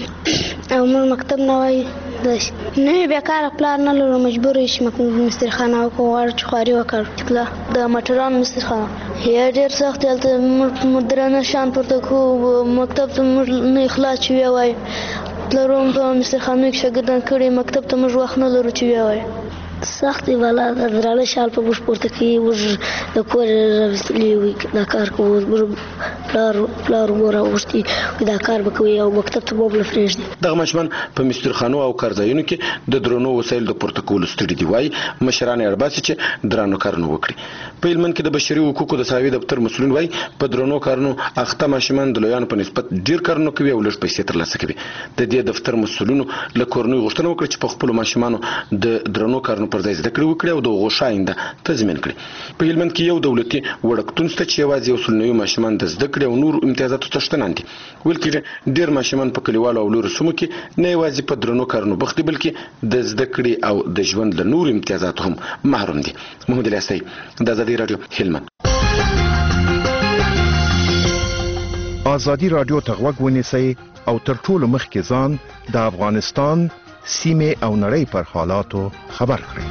او موږ مکتب نه وایو. نوې بیکاره پلار نه لرو مجبور یو چې مسترخانه وکړو غواړو چې خواري وکړو. د مټران مسترخانه یا ډېر سخت هلته موږ درانه شیان پورته کوو مکتب ته موږ نه اخلاص چې ویوایو. پلرو هم په مسترخانو کې شاګردان کړي مکتب ته موږ وخت نه لرو چې ویوایو. سخت دی والا د درانه شال په موږ پورته کوي موږ د کور راوستلي وي دا کار کوو پلار مور راوستي دا کار به کوي او مکتب ته به هم نه پرېږدي. دغه ماشومان په مسترخانو او کارځایونو کې د درنو وسایلو د پورته کولو ستړي دي. وایي مشران یې اړباسي چې درانو کارونه وکړي. په هلمند کې د بشري حقوقو د ساوي دفتر مسؤلین وایي په درنو کارونو اخته ماشومان د لویانو په نسبت ډېر کارونه کوي او لږ پیسې ترلاسه کوي. د دې دفتر مسؤلینو له کورنۍ غوښتنه وکړه چې په خپلو ماشومانو د درنو کارونو پر ځای زده کړې وکړي او د هغو ښه آینده تضمین کړي. په هلمند کې یو دولتي وړکتون شته چې یوازې 190 ماشومان د زده کړې او نورو امتیازاتو څښتنان دي. ویل کېږي ډېر ماشومان په کلیوالو او لویو سیمو کې نه یوازې په درنو کارونو بوخت دي بلکې د زده کړې او د ژوند له نورو امتیازاتو هم محروم دي. محمد الیاسی د ازادي راډیو هلمند. ازادي راډیو ته غوږ ونیسئ او تر ټولو مخکې ځان د افغانستان سیمې او نړۍ پر حالاتو خبر کړئ.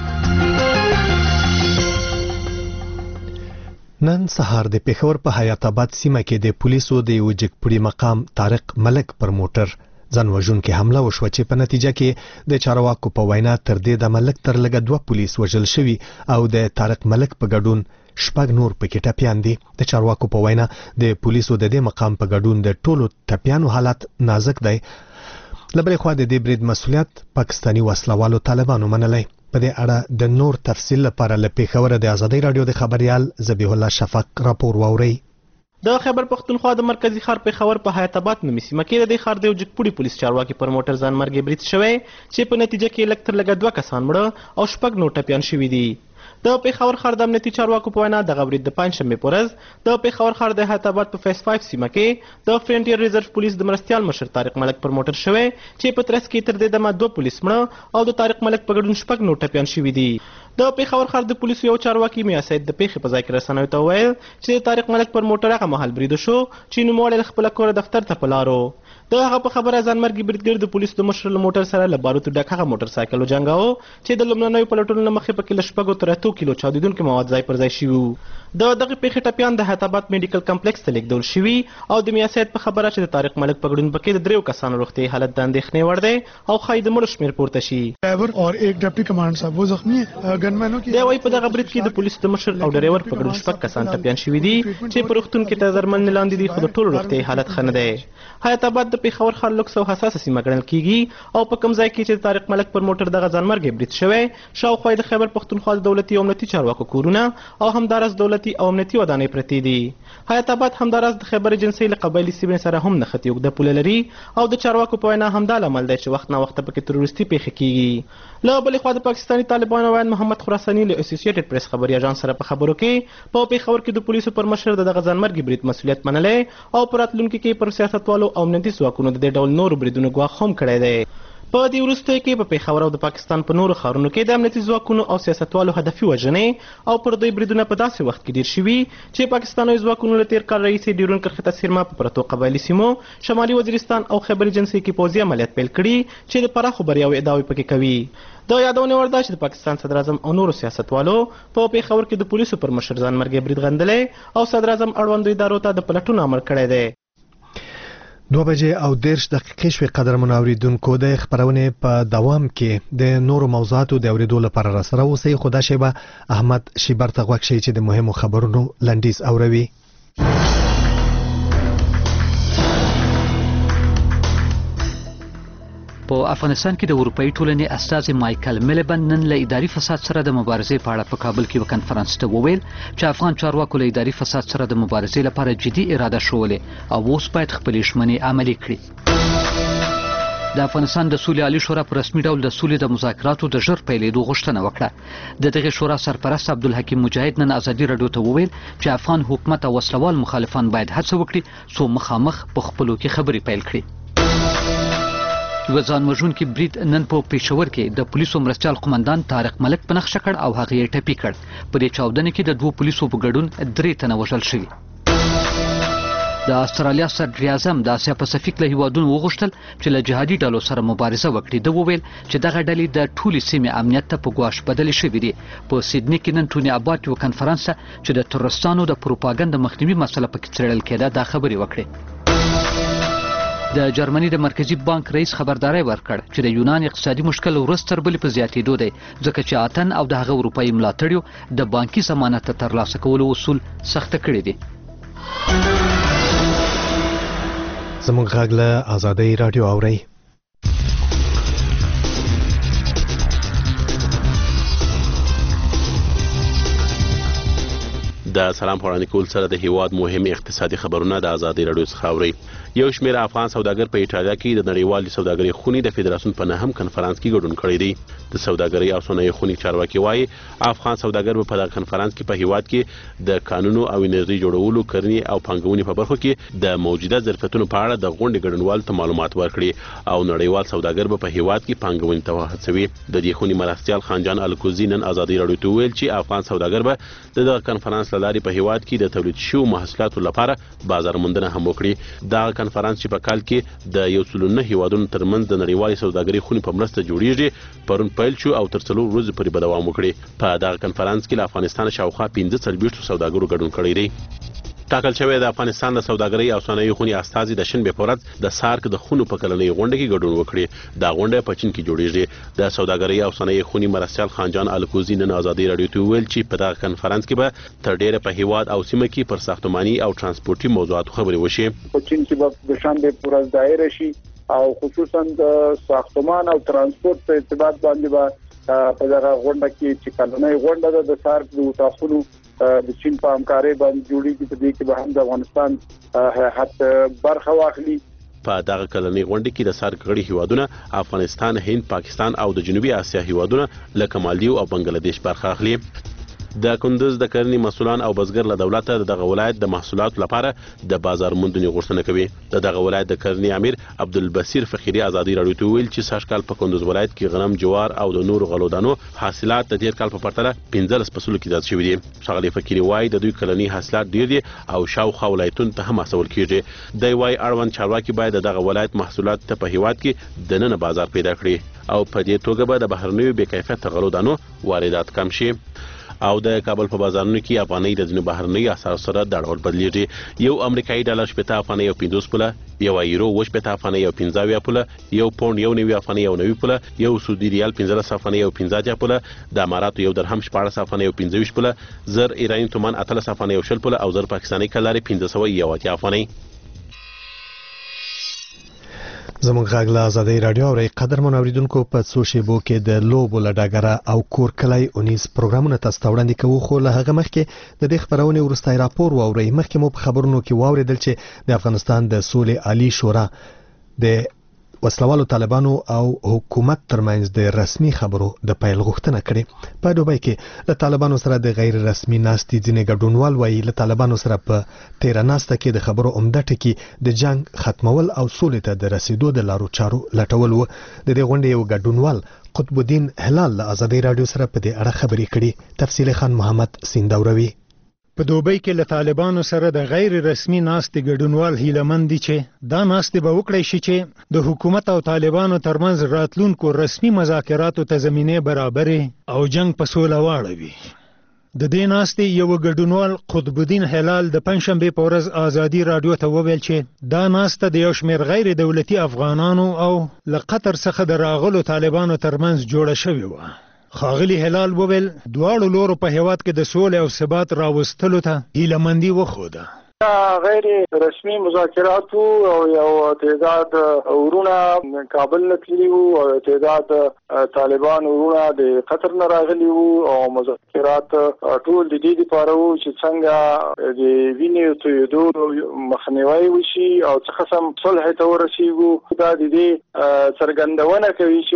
نن سهار د پېښور په حیات آباد سیمه کې د پولیسو د یو جګپړي مقام طارق ملک پر موټر ځان وژونکې حمله وشوه چې په نتیجه کې د چارواکو په وینا تر دې د ملک تر لږه 2 پولیس وژل شوي او د طارق ملک په ګډون 6 نور پکې ټپیان دي. د چارواکو په وینا د پولیسو د دې مقام په ګډون د ټولو ټپیانو حالت نازک دی. لبرې خوا د دې برید مسؤلیت پاکستاني وسلوالو طالبانو منلی. په دې اړه د نور تفصیل لپاره له پېښوره د ازادي راډیو د خبريال ذبیح الله شفق راپور واوري. د خیبر پختونخوا د مرکزی ښار پېښور په حیات آباد نومي سیمه کې د ښار د یو جګپوړي پولیس چارواکي پر موټر ځان مرګي برید شوی چې په نتیجه کې لږ تر لږه 2 کسان مړه او 6 نور ټپیان شوي دي. د پېښور ښار د امنیتي چارواکو په وینا دغه برید د پنجشنبې په ورځ د پېښور ښار د حیات آباد په فیس 5 سیمه کې د فرنټیر ریزرو پولیس د مرستیال مشر طارق ملک پر موټر شوی چې په ترڅ کې تر دې دمه 2 پولیس مړه او د طارق ملک په ګډون 6 نور ټپیان شوي دي. د پېښور ښار د پولیسو یو چارواکي میا سید د پیښې په ځای کې رسنیو ته وویل چې د طارق ملک پر موټر هغه مهال برید شو چې نوموړی له خپله کوره دفتر ته په لارو. د هغه په خبره ځان مرګي بریدګر د پولیسو د مشر له موټر سره له باروتو ډک هغه موټر سایکل وجنګاوه چې د لومړنیو پلټونو له مخې پکې له 6 تر 8 کیلو چاودېدونکي مواد ځای پر ځای شوي وو. د دغه پیښې ټپیان د حیات آباد میډیکل کمپلیکس ته لیږدول شوي او د میا سید په خبره چې د طارق ملک په ګډون پکې د 3 کسانو روغتیایي حالت د اندېښنې وړ دی او ښایي د مړو شمېر پورته شي. ډرایور او ایک ډپټي کمانډر صاحب وہ زخمی ہیں. گنمینوں کی دی وايي په دغه برید کې د پولیسو د مشر او ډرایور په ګډون 6 کسان ټپیان شوي دي چې په روغتون کې تر درملنې لاندې دي خو د ټولو روغتیایي حالت ښه نه دی. حیات آباد د د پیښور ښار لوکس او حساسه سیمه ګڼل کیږي او په کوم ځای کې چې د طارق ملک پر موټر دغه ځانمرګي برید شوی شاوخوا د خیبر پښتونخوا د دولتي او امنیتي چارواکو کورونه او همداراز دولتي او امنیتي ودانۍ پرتې دي حیات آباد همداراز د خیبر ایجنسۍ له قبایلي سیمې سره هم نښتې اوږده پوله لري او د چارواکو په وینا همدا لامل دی چې وخت ناوخته پکې تروریستي پیښې کیږي له بلې خوا د پاکستاني طالبانو ویاند محمد خراساني له اسوسییټډ پریس خبري اژانس سره په خبرو کې په پیښور کې د پولیسو پر مشر دغه ځانمرګي برید مسؤلیت منلی او په راتلونکي کې پر سیاستوالو او امنیتي ځواکونو د دې ډول نورو بریدونو ګواښ هم کړی دی په دې وروستیو کې په پیښور او د پاکستان په نورو ښارونو کې د امنیتي ځواکونو او سیاستوالو هدفي وژنې او پر دوی بریدونه په داسې وخت کې ډیر شوي چې پاکستاني ځواکونو له تیر کال راهیسې ډیرون کرښې ته څیرمه په پرتو قبایلي سیمو شمالي وزیرستان او خیبر ایجنسۍ کې پوځي عملیات پیل کړي چې د پراخو بریاوو ادعاوې پکې کوي د یادونې وړ ده چې د پاکستان صدر اعظم او نورو سیاستوالو په پیښور کې د پولیسو پر مشر ځانمرګي برید غندلی او صدر اعظم اړوندو ادارو ته د پلټونو امر کړی دی 2:30 شوې قدرمنو اوریدونکو د خبرونې په دوام کې د نورو موضوعاتو د اوریدو لپاره را سره اوسئ خو دا شیبه احمد شیبر ته غوږ شئ چې د مهمو خبرونو لنډیز اوروي په افغانستان کې د اروپאי ټولنې استازي مایکل میلبن نن له اداري فساد سره د مبارزې په اړه په کابل کې یو کنفرانس ته وویل چې افغان چارواکو له اداري فساد سره د مبارزې لپاره جدي اراده شولې او اوس باید خپلې ژمنې عملي کړي د افغانستان د سولې عالی شورا په رسمي ډول د سولې د مذاکراتو د ژر پیلېدو غوښتنه وکړه د دغه شورا سرپرست عبدالحکیم مجاهد نن ازادي راډیو ته وویل چې افغان حکومت او وسلوال مخالفان باید هڅه وکړي څو مخامخ په خپلو کې خبرې پیل کړي یو ځانوژونکي برید نن په پیښور کې د پولیسو مرستیال قومندان طارق ملک په نښه کړ او هغه یې ټپي کړ په دې چاودنه کې د دوه پولیسو په ګډون 3 تنه وژل شوي د استرالیا صدر اعظم د اسیا پاسفیک له هیوادونو وغوښتل چې له جهادي ډلو سره مبارزه وکړي د وویل چې دغه ډلې د ټولې سیمې امنیت ته په ګواښ بدلې شوې دي په سیدنی کې نن ټونی اباټ یو کنفرانس چې د تروریستانو د پروپاګاندا مخنیوي مسله پکې څېړل کېده دا خبرې وکړې د جرمني د مرکزی بانک رئیس خبرداري ورکړ چې د یونان اقتصادي مشکل ورځ تر بلې په زیاتېدو دی ځکه چې اتن او د هغه اروپאי ملاتړیو د بانکي ضمانت ترلاسه کولو اصول سخت کړي دي زموږ غږ له آزادۍ رادیو اورئ د سلام وړاندې کول سره د هیواد مهم اقتصادي خبرونه د آزادۍ رادیو څخه اورئ یو شمېر افغان سوداګر په ایټالیا کې د نړیوال سوداګرۍ خونې د فدراسیون په نهم کنفرانس کې ګډون کړی دی د سوداګرۍ او صنایع خونې چارواکي وایي افغان سوداګر په دغه کنفرانس کې په هیواد کې د قانونو او انرژي جوړولو کرنې او پانګونې په برخو کې د موجوده ظرفیتونو په اړه د غونډې ګډونوالو ته معلومات ورکړي او نړیوال سوداګر په هیواد کې پانګونې ته وهڅوي د دې خونې مرستیال خانجان الکوزي نن آزادۍ رادیو ته ویل چې افغان سوداګر به د دغه کنفرانس له لارې په هیواد کې د تولید شویو محصولاتو لپاره بازار موندنه هم وکړي دا کنفرانس چې په کال کې د 109 هیوادونو ترمنځ د نړیوالې سوداګرۍ خونې په مرسته جوړیږي پرون پیل شو او تر 4 ورځې پورې به دوام وکړي په دغه کنفرانس کې له افغانستان شاوخوا 15 سوداګرو ګډون کړی دی ټاکل شوی د افغانستان د سوداګرۍ او صنایعو خونې استازي د شنبې په ورځ د سارک د خونو په کلنۍ غونډه کې ګډون وکړي دا غونډه په چین کې جوړیږي د سوداګرۍ او صنایعو خونې مرستیال خانجان الکوزي نن آزادۍ رادیو ته ویل چې په دغه کنفرانس کې به تر ډیره په هیواد او سیمه کې پر ساختماني او ترانسپورتي موضوعاتو خبرې وشي په چین کې به د شنبې په ورځ دایره شي او خصوصا د ساختمان او ترانسپورت په ارتباط باندې به په دغه غونډه کې چې کلنۍ غونډه ده د سارک د تاسو د چین په همکارۍ باندې جوړیږي په دې کې به هم د افغانستان هیئت برخه واخلي په دغه کلنۍ غونډه کې د سارک غړي هیوادونه افغانستان، هند، پاکستان او د جنوبي اسیا هیوادونه لکه مالدیو او بنگلاديش برخه اخلي د کندوز د کرنې مسولان او بزګر له دولته دغه ولایت د محصولاتو لپاره د بازار موندنې غوښتنه کوي دغه ولایت د کرنې امیر عبدالبصیر فخری آزادۍ رادیو ته ویل چې سږ کال په کندوز ولایت کې غنم، جوار او د نورو غلو دانو حاصلات د تیر کال په پرتله 15 فصلو کې زیات شوي دي ښاغلي فخری وایي د دوی کلنی حاصلات ډیر دي او شاوخوا ولایتونو ته هم هڅول کیږي دی وایي اړوند چارواکي باید دغه ولایت محصولات ته په هیواد کې د نن بازار پیدا کړي او په دې توګه به د بهرنیو بې کیفیت غلو دانو واردات کم شي او د کابل په بازارونو کې افغانۍ د ځینو بهرنیو اسعارو سره د ډول بدلیږي یو امریکایي ډالر 70 افغانۍ او 50 پوله یو یورو 70 افغانۍ او 15 پوله یو پوند 1 افغانۍ او 90 پوله یو سعودي ریال 15 افغانۍ او 15 پوله د اماراتو یو درهم 14 افغانۍ او 25 پوله زر ایرانی تومان 18 افغانۍ او 10 پوله او زر پاکستاني کلاري 1501 افغانۍ زموږ غږ له آزادۍ رادیو او قدرمن اوریدونکو په څو شیبو کې د لوبو له ډګره او کورکلای اونیز پروګرامونه تاسو ته وړاندې کوو، خو له هغه مخکې د دې خبرونې وروستی راپور واورئ. مخکې مو په خبرونو کې واوریدل چې د افغانستان د سولې عالی شورا د وسلوالو طالبانو او حکومت ترمنځ د رسمي خبرو د پیل غوښتنه کړې. په دوبۍ کې له طالبانو سره د غیر رسمي ناستې ځینې ګډونوال وایي له طالبانو سره په تیر ناسته کې د خبرو عمده ټکي د جنگ ختمول او سولې ته د رسیدو د لارو چارو لټول و. د دې غونډې یو ګډونوال قطب الدین هلال له آزادۍ رادیو سره په دې اړه خبرې کړي. تفصیل خان محمد سینداوروي. په دوبۍ کې له طالبانو سره د غیر رسمي ناستې ګډونوال هیلهمند دي چې دا ناستې به وکړی شي چې د حکومت او طالبانو ترمنځ راتلونکو رسمي مذاکراتو ته زمینه برابرې او جنگ په سوله واړوي. د دې ناستې یو ګډونوال قطب الدین هلال د پنځشنبه په ورځ آزادي رادیو ته وویل چې دا ناسته د یو شمېر غیر دولتي افغانانو او له قطر څخه د راغلو طالبانو ترمنځ جوړه شوې وه. ښاغلي هلال وویل دواړو لورو په هیواد کې د سولې او ثبات راوستلو ته هیلهمندي وښوده. غیر رسمي مذاکرات او یو تعداد ورونه کابل نه تللي وو او تعداد طالبان ورونه د قطر نه راغلي وو او مذاکرات ټول د دې لپاره وو چې څنګه د وینې تویدو مخنیوي وشي او څه قسم صلح ته ورسیږو. دا د دې څرګندونه کوي چې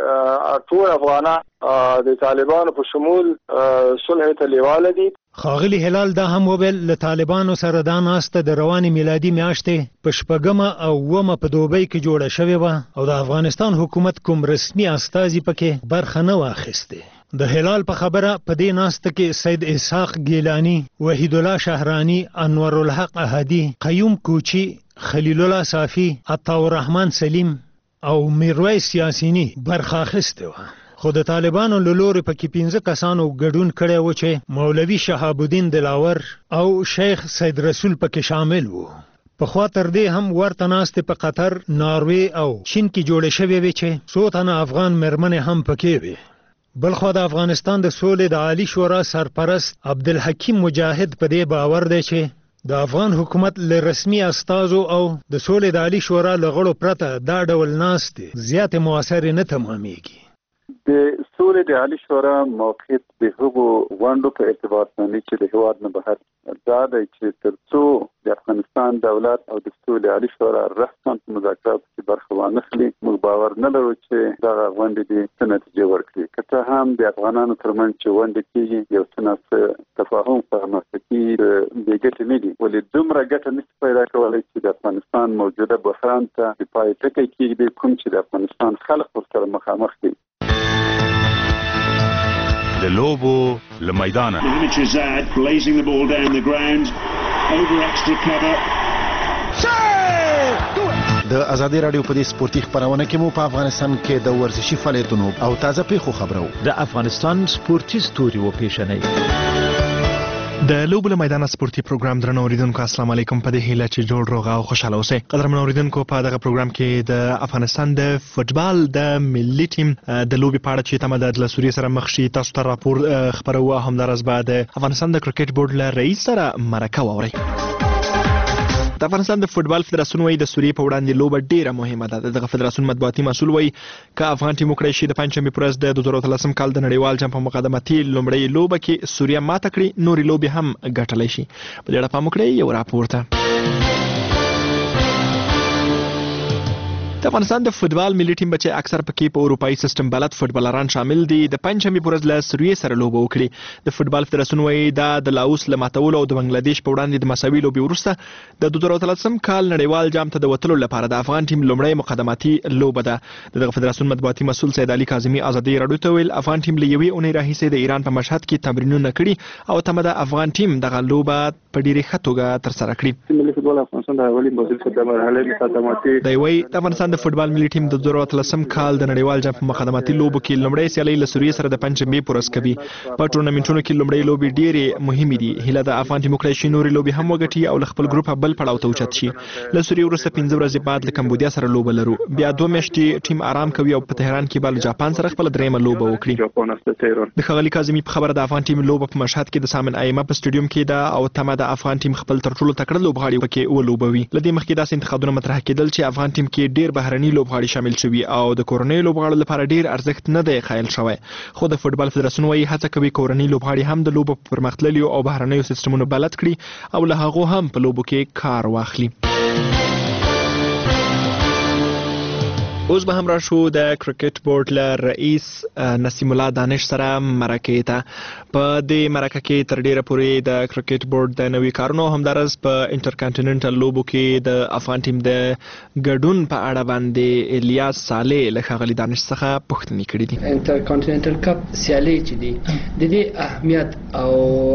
ټول افغانان د طالبانو په شمول صلح ته لیواله دي. ښاغلي هلال دا هم وویل له طالبانو سره دا ناسته د روانې میلادي میاشتې په 8 او 9 په دوبۍ کې جوړه شوې وه او د افغانستان حکومت کوم رسمي استازي پکې برخه نه واخیسته. د هلال په خبره په دې ناسته کې سید اسحاق ګیلانی، وحید الله شهرانی، انور الحق احدی، قیوم کوچی، خلیل الله صافی، عطاءالرحمن سلیم او میرویس یاسینی برخه اخیسته وه. خو د طالبانو له لورې پکې 15 کسانو ګډون کړی و چې مولوي شهاب الدین دلاور او شیخ سید رسول پکې شامل وو. پخوا تر دې هم ورته ناستې په قطر، ناروې او چین کې جوړې شوې وې چې څو تنه افغان مېرمنې هم پکې وې. بلخوا د افغانستان د سولې د عالی شورا سرپرست عبدالحکیم مجاهد په دې باور دی چې د افغان حکومت له رسمي استازو او د سولې د عالی شورا له غړو پرته دا ډول ناستې زیاتې موثرې نه تمامېږي. د سولې د عالی شورا موقعیت د هغو غونډو په ارتباط باندې چې د هیواد نه بهر دا دی چې ترڅو د افغانستان دولت او د سولې عالی شورا رسماً په مذاکراتو کې برخه وانخلي، موږ باور نه لرو چې دغه غونډې دې څه نتیجه ورکړي. که څه هم د افغانانو ترمنځ چې غونډې کېږي یو څه تفاهم په رامنځته کېږي بې ګټې نه دي، ولې دومره ګټه نشي پیدا کولی چې د افغانستان موجوده بحران ته د پای ټکی کېږدي، کوم چې د افغانستان خلک ورسره مخامخ دي. د لوبو له میدانه د آزادۍ رادیو په دې سپورتي خبرونه کې مو په افغانستان کې د ورزشي فعالیتونو او تازه پیښو خبرو د افغانستان سپورتي ستوري و پیژنئ. د لوبو له میدانه سپورتي پروګرام درنو اوریدونکو السلام علیکم. په دې هیله چې جوړ روغ او خوشاله اوسئ. قدرمن اوریدونکو په دغه پروګرام کې د افغانستان د فوټبال د ملي ټیم د لوبي په اړه چې تمه د سوریې سره مخ شي تاسو ته راپور خبرو هم درز بعد افغانستان د کرکټ بورډ له رئیس سره مرکه واوري. د افغانستان د فوټبال فدراسیون وایي د سوریې په وړاندې لوبه ډیره مهمه ده. دغه فدراسیون مطبوعاتي مسؤل وایي که افغان ټیم وکړی شي د پنځشنبې پر ورځ د 2013 کال د نړیوال جام په مقدماتي لومړۍ لوبه کې سوریه ماته کړي، نورې لوبې هم ګټلی شي. په دې اړه پام وکړئ یو راپور ته. د افغانستان د فوټبال ملي ټیم بچي اکثر پکې په اروپایي سیستم بلد فوټبالران شامل دي. د پنځمې پر ورځ له سوریې سره لوبه وکړي. د فوټبال فدراسیون وایي دا د لاوس له ماتولو او د بنگلاديش په وړاندې د مساوي لوبې وروسته د 2013 کال نړیوال جام ته د وتلو لپاره د افغان ټیم لومړی مقدماتي لوبه ده. دغه فدراسیون مطبوعاتي مسؤل سید علي کاظمي آزادۍ رادیو ته ویل افغان ټیم له یوې اونۍ راهیسې د ایران په مشهد کې تمرینونه کړي او تمه ده افغان ټیم دغه لوبه په ډیره ښه توګه ترسره کړي. ملي فوټبال افغانستان د اولین بازی په مرحله مقدماتي دی وایي د افغانستان د فوټبال ملي ټیم د 2013 کال د نړیوال جام په مقدماتي لوبو کې لومړی سیالي له سوریې سره د پنځمې پر ورځ کوي. په ټورنمنټونو کې لومړی لوبې ډېرې مهمې دي. هیله د افغان ټیم وکړی شي نورې لوبې هم وګټي او له خپل ګروپ بل پړاو ته اوچت شي. له سوریې وروسته 15 ورځې بعد له کمبودیا سره لوبه لرو، بیا 2 میاشتې ټیم آرام کوي او په تهران کې به له جاپان سره خپل درېمه لوبه وکړي. د ښاغلي کاظمي په خبره د افغان ټیم لوبه په مشهد کې د سامن ائمه په سټیډیوم کې ده او تمه د افغان ټیم خپل تر ټولو تکړه لوبغاړي پکې ولوبوي. له دې مخکې داسې انتقادونه مطرح کېدل چې افغان ټیم کې ډېر بهرني لوبغاړي شامل شوي او د کورنۍ لوبغاړو لپاره ډیر ارزښت نه دی قایل شوی، خو د فوتبال فدراسیون وايي هڅه کوي کورنۍ لوبغاړي هم د لوبو په پرمختللیو او بهرنیو سیستمونو بلد کړي او له هغو هم په لوبو کې کار واخلي. اوس به هم راشو د کرکټ بورډ له رئیس نسیم الله دانش سره مرکې ته. په دې مرکه کې تر ډیره پورې د کرکټ بورډ د نوي کارونو همدارس په انټرکانټیننټل لوبو کې د افغان ټیم د ګډون په اړه باندې الیاس صالح له ښاغلي دانش څخه پوښتنې کړې دي. انټرکانټیننټل کپ سیالي چې دي د دې اهمیت او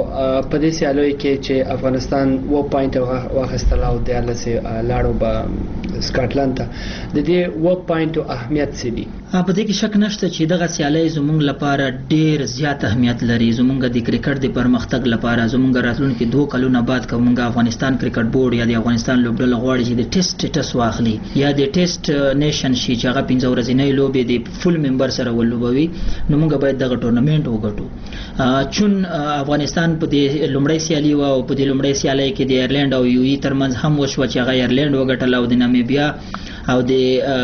په دې سیالیو کې چې افغانستان 2 پوینټ واخیستل او د لسه لاړو به سکاټلند ته، د دې 2 پوینټ اهمیت څه دي؟ په دې کې شک نشته چې دغه سیالي زموږ لپاره ډیر زیات اهمیت لري. زموږ د کرکټ د پرمختګ لپاره زموږ راتلونکي 2 کلونه بعد کوم افغانستان کرکټ بورډ یا د افغانستان لوبډله غواړي چې د ټیسټ سټیټس واخلي یا د ټیسټ نیشن شي چې هغه 15 ورځې لوبې د فل ممبر سره ولوبوي، نو موږ باید دغه ټورنمنت وګټو. چون افغانستان په دې لومړی سیالي او په دې لومړی سیالي کې د ایرلند او یو ای ترمنځ هم وشو چې هغه ایرلند وګټل او د نامیبیا او د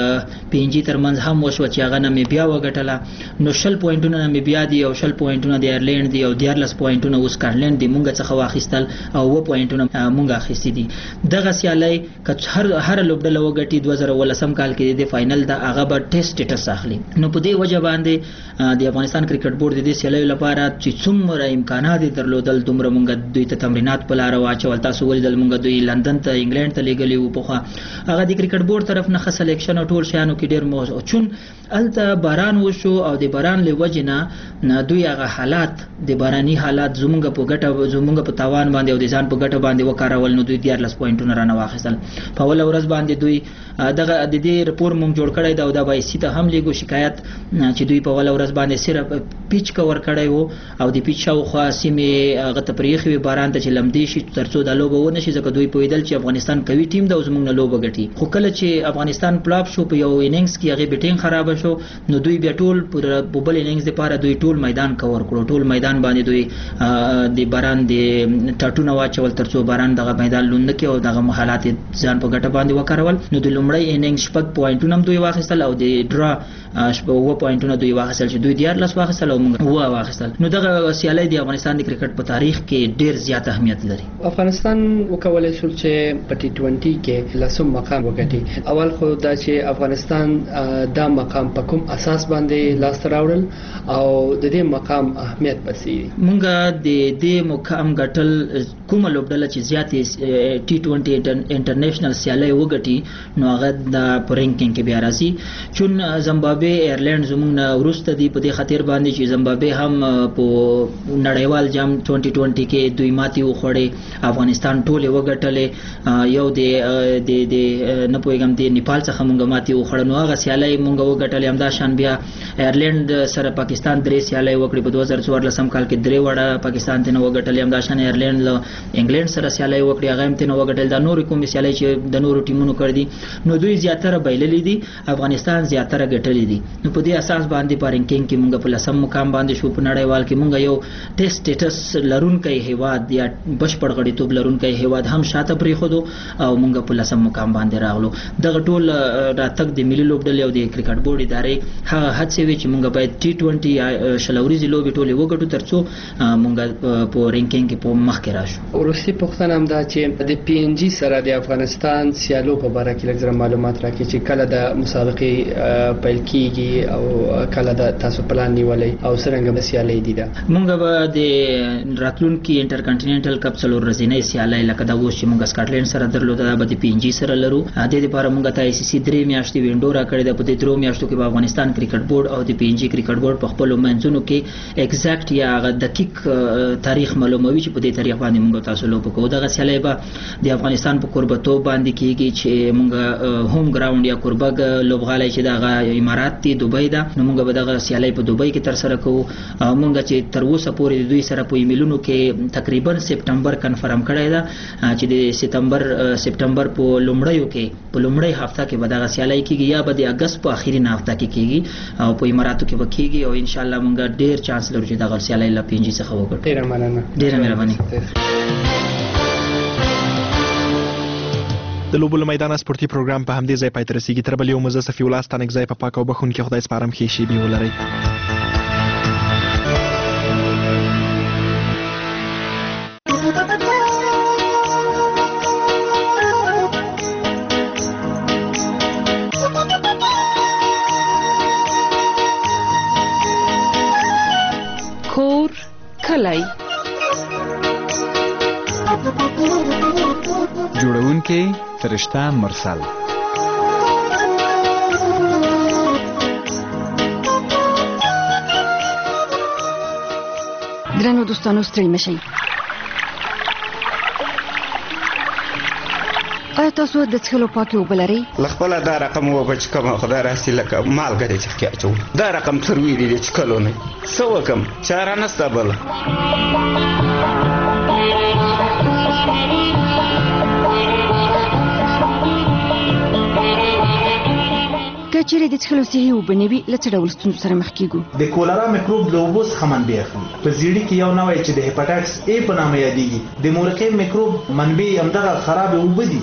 پی ان جی ترمنځ هم وشو چې هغه نامیبیا وګټله. نو 20 پوینټونه نامیبیا دي او 20 پوینټونه د ایرلند دي او 14 پوینټونه اوس سکاټلند دي مونږ څخه واخیستل او 2 پوینټونه مونږ اخیستي دي. دغه سیالي که هر لوبډله وګټي 2018 کال کې د فائنل د هغه به ټیسټ سټیټس اخلي. نو په دې وجه باندې د افغانستان کرکټ بورډ د دې سیالي لپاره چې څومره امکانات درلودل دومره مونږ دوی ته تمرینات په لار واچول. تاسو ولیدل مونږ دوی لندن ته انګلند ته لېږلي وو، په هغه د کرکټ بورډ طرف نه سلیکشن او ټول شانو کې ډیر موضوع چون الته باران وشو او د باران له وجنه دوی هغه حالات د باراني حالات زمونږ په ګټه زمونږ په تاوان باندې او د ځان په ګټه باندې وکارول. نو دوی 14 پوینټونه رانه واخیستل. په اول ورځ باندې دوی دغه د دې رپور مونږ جوړ کړی دا او د بایسي ته هم لیګو شکایت چې دوی په اول ورځ باندې صرف پیچ کور کړی وو او د پیچ شاوخوا سیمې هغه ته پرېښوي باران ته چې لمدې شي ترڅو دا لوبه ونه شي، ځکه دوی پوهېدل چې افغانستان قوي ټیم ده او زموږ نه لوبه ګټي. خو کله چې افغانستان پلاپ شو په یو اننګز کې هغه بیټینګ خراب شو، نو دوی بیا ټول په بل اننګز لپاره دوی ټول میدان کور کړو. ټول میدان باندې دوی د باران د ټاټونه واچول ترڅو باران دغه میدان لوند کې او دغه حالات ځان په ګټه باندې وکارول. نو د لومړی اننګز 6 پوینټونه هم دوی واخیستل او د ډرا 7 پوینټونه دوی واخیستل چې دوی 14 واخیستل او موږ واخیستل. نو دغه سیالي د افغانستان د کرکټ په تاریخ کې ډیر زیات اهمیت لري. افغانستان وکولای شو چې په ټي 20 کې لسم مقام وګټي. اول خو دا چې افغانستان دا مقام په کوم اساس باندې لاس راوړل او د دې مقام اهمیت پسې مونږه د دې مقام ګټل کومه لوبډله چې زیاتې ټي 20 انټرنیشنل سیالي وګټي نو هغه د رینکینګ کې بیا راځي. چون زمبابوې ایرلند زموږ نه وروسته دی په دې خاطر باندې چې زمبابوې هم په نړیوال جام 2020 کې دوی ماتې وخوړې، افغانستان ټولې وګټلې، یو د نه پوهېږم د نیپال څخه مونږ ماتې وخوړه. نو هغه سیالي مونږ وګټلې. همدا شان بیا ایرلند سره پاکستان 3 سیالي وکړي په 2014 کال کې 3 وړه پاکستان ته نه وګټلې. همدا شان ایرلند له انګلند سره سیالي وکړي هغه هم ته نه وګټل. دا نور کوم سیالي چې د نورو ټیمونو کړ دي نو دوی زیاتره بایللې دي، افغانستان زیاتره ګټلې دي. نو په دې اساس باندې په رینکینګ کې مونږ په لسم مقام باندې شو. په نړیوال کې مونږ یو ټیسټ سټیټس لرونکی هیواد یا بشپړ غړیتوب لرونکی هیواد هم شاته پرېښودو او مونږ په لسم مقام باندې راغلو. دغه ټول راتګ د ملي لوبډلې او د کرکټ بورډ ادارې هغه هڅې وي چې مونږ باید ټي 20 یا شلوريزي لوبې ټولې وګټو ترڅو مونږ په رینکینګ کې په مخ کې راشو. ورستی پوښتنه هم دا چې د پی ان جی سره د افغانستان سیالو په اړه کې لږ معلومات راکړي چې کله د مسابقې پیل کیږي او کله د تاسو پلان نیولې او څنګه به سیالي دي. مونږ به د راتلونکي انټرکانټیننټل کپ څلور ورځې سیالي لکه دا اوس چې مونږ سکاټلند سره درلوده به د پی ان جی سره لرو. د دې لپاره مونږ ته ای سی سی 3 میاشتې وینډو را کړې ده. په دې 3 میاشتو کې به افغانستان کرکټ بورډ او د پی ان جی کرکټ بورډ په خپل منځونو کې ایگزیکټ یا دقیق تاریخ معلوموي چې په دې تاریخ باندې مونږ تاسو لوب کوو. دغه سیالي به د افغانستان په قربتو باندې کیږي چې مونږ هوم ګراوند یا قربګ لوبغالي چې دغه امارات دی دوبۍ ده. نو مونږ به دغه سیالي په دوبۍ کې تر سره کوو. مونږ چې تر اوسه پورې دوی سره په ایمیلونو کې تقریبا سپټمبر کنفرم کړی ده چې د سپټمبر په لومړیو کې په لومړی هفته کې به دغه سیالي کیږي یا به د اگست په اخیری هفته کې کیږي او په اماراتو کې به کیږي او ان شاء الله مونږ ډیر چانس لرو چې دغه سیالي لا پینځي څخه وکړو. ډیره مننه. ډیره مهرباني. د لوبو له میدان سپورتي پروګرام په همدې ځای پای ته رسیږي. تر بل یو مزه صفي الله ستانک ځای په پاک او بخښونکي خدای سپارم ښې شېبې ولرئ. کور کلی جوړونکی فرشته مرسل. درنو دوستانو ستړي مشئ. آیا تاسو د څښلو پاکې اوبه لرئ؟ له خپله دا رقم اوبه چې کومه خدای راسي لکه مالګه دی چې پکې اچوو دا رقم څروي دي د څښلو نه څه وکړم چاره نشته بله. که چیرې د څښلو صحي اوبه نه وي له څه ډول ستونزو سره مخ کیږو؟ د کولرا میکروب له اوبو څخه منبع اخلي. په زیړي کې یو نوعی چې د هپاټایټس A په نامه یادېږي د مورقې میکروب منبع یې همدغه خرابې اوبه دي.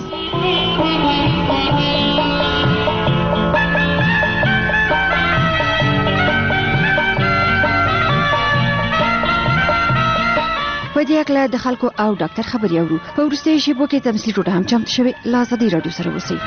په دې اړه د خلکو او ډاکټر خبرې اورو. په وروستیو شیبو کې تمثیلي ټوټه هم چمتو شوې. له ازادي راډیو سره اوسئ.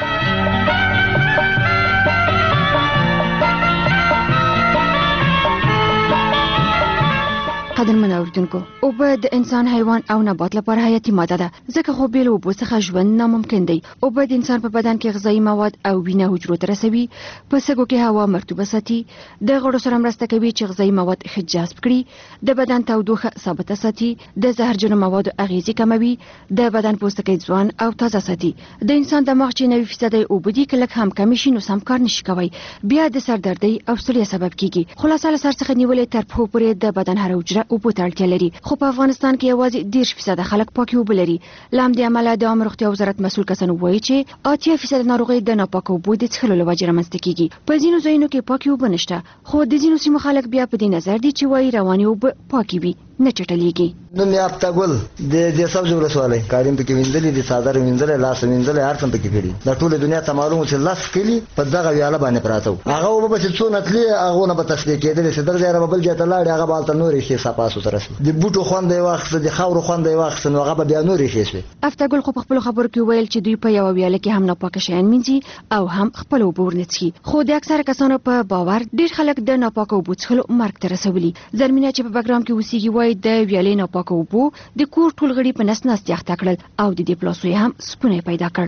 قدرمن اوریدونکو، اوبه د انسان، حیوان او نبات لپاره حیاتي ماده ده، ځکه خو بې له اوبو څخه ژوند ناممکن دی. اوبه د انسان په بدن کې غذایي مواد او وینه حجرو ته رسوي، په سږو کې هوا مرطوبه ساتي، د غړو سره مرسته کوي چې غذایي مواد ښه جذب کړي، د بدن تودوخه ثابته ساتي، د زهرجنو موادو اغیزې کموي، د بدن پوستکی ځوان او تازه ساتي. د انسان دماغ چې 90% اوبه دي، کله هم کم شي نو سم کار نشي کوي، بیا د سردردۍ او ستړیا سبب کیږي. خلاصه له سر څخه نیولې تر پښو پورې د بدن هر حجره اوبو ته اړتیا لري. خو په افغانستان کې یوازې 10% خلک پاکې اوبه لري. له همدې امله د عامه روغتیا وزارت مسؤل کسان وایي چې 80% ناروغۍ د ناپاکو اوبو د څښلو له وجې رامنځته کیږي. په ځینو ځایونو کې پاکې اوبه نشته، خو د ځینو سیمو خلک بیا په دې نظر دي چې وایي روانې اوبه پاکې وي، نه چټلیږي. نوم یې افتګل د سبز ولسوالۍ کاریم پکې وینځلې دي، څادر وینځلې، لاس وینځلې، هر څه پکې کړي. د ټوله دنیا ته معلومه چې لاس کلی په دغه ویاله باندې پراته هغه اوبه به چې څو نتلې هغه نه به تصفیه کېدلې چې درځي را بل ځای ته لاړې هغه بالته نورې شي صفاسو تر رسي د بوټو خوند یې واخیسته، د خاورو خوند یې واخیسته، نو هغه به بیا نورې شي شوې. افتګل خو په خپلو خبرو کې ویل چې دوی په یوه ویاله کې هم ناپاکه شیان مینځي او هم خپل اوبه ورنه څښي. خو د اکثره کسانو په باور ډېر خلک د ناپاکه اوبو څښلو مرګ ته رسولي. زرمینه چې په بګرام کې اوسېږي وایي د ویالې ناپاکه اوبو د کور ټول غړي په نس ناستې اخته کړل او د دې پلاسو یې هم سپونه پیدا کړ.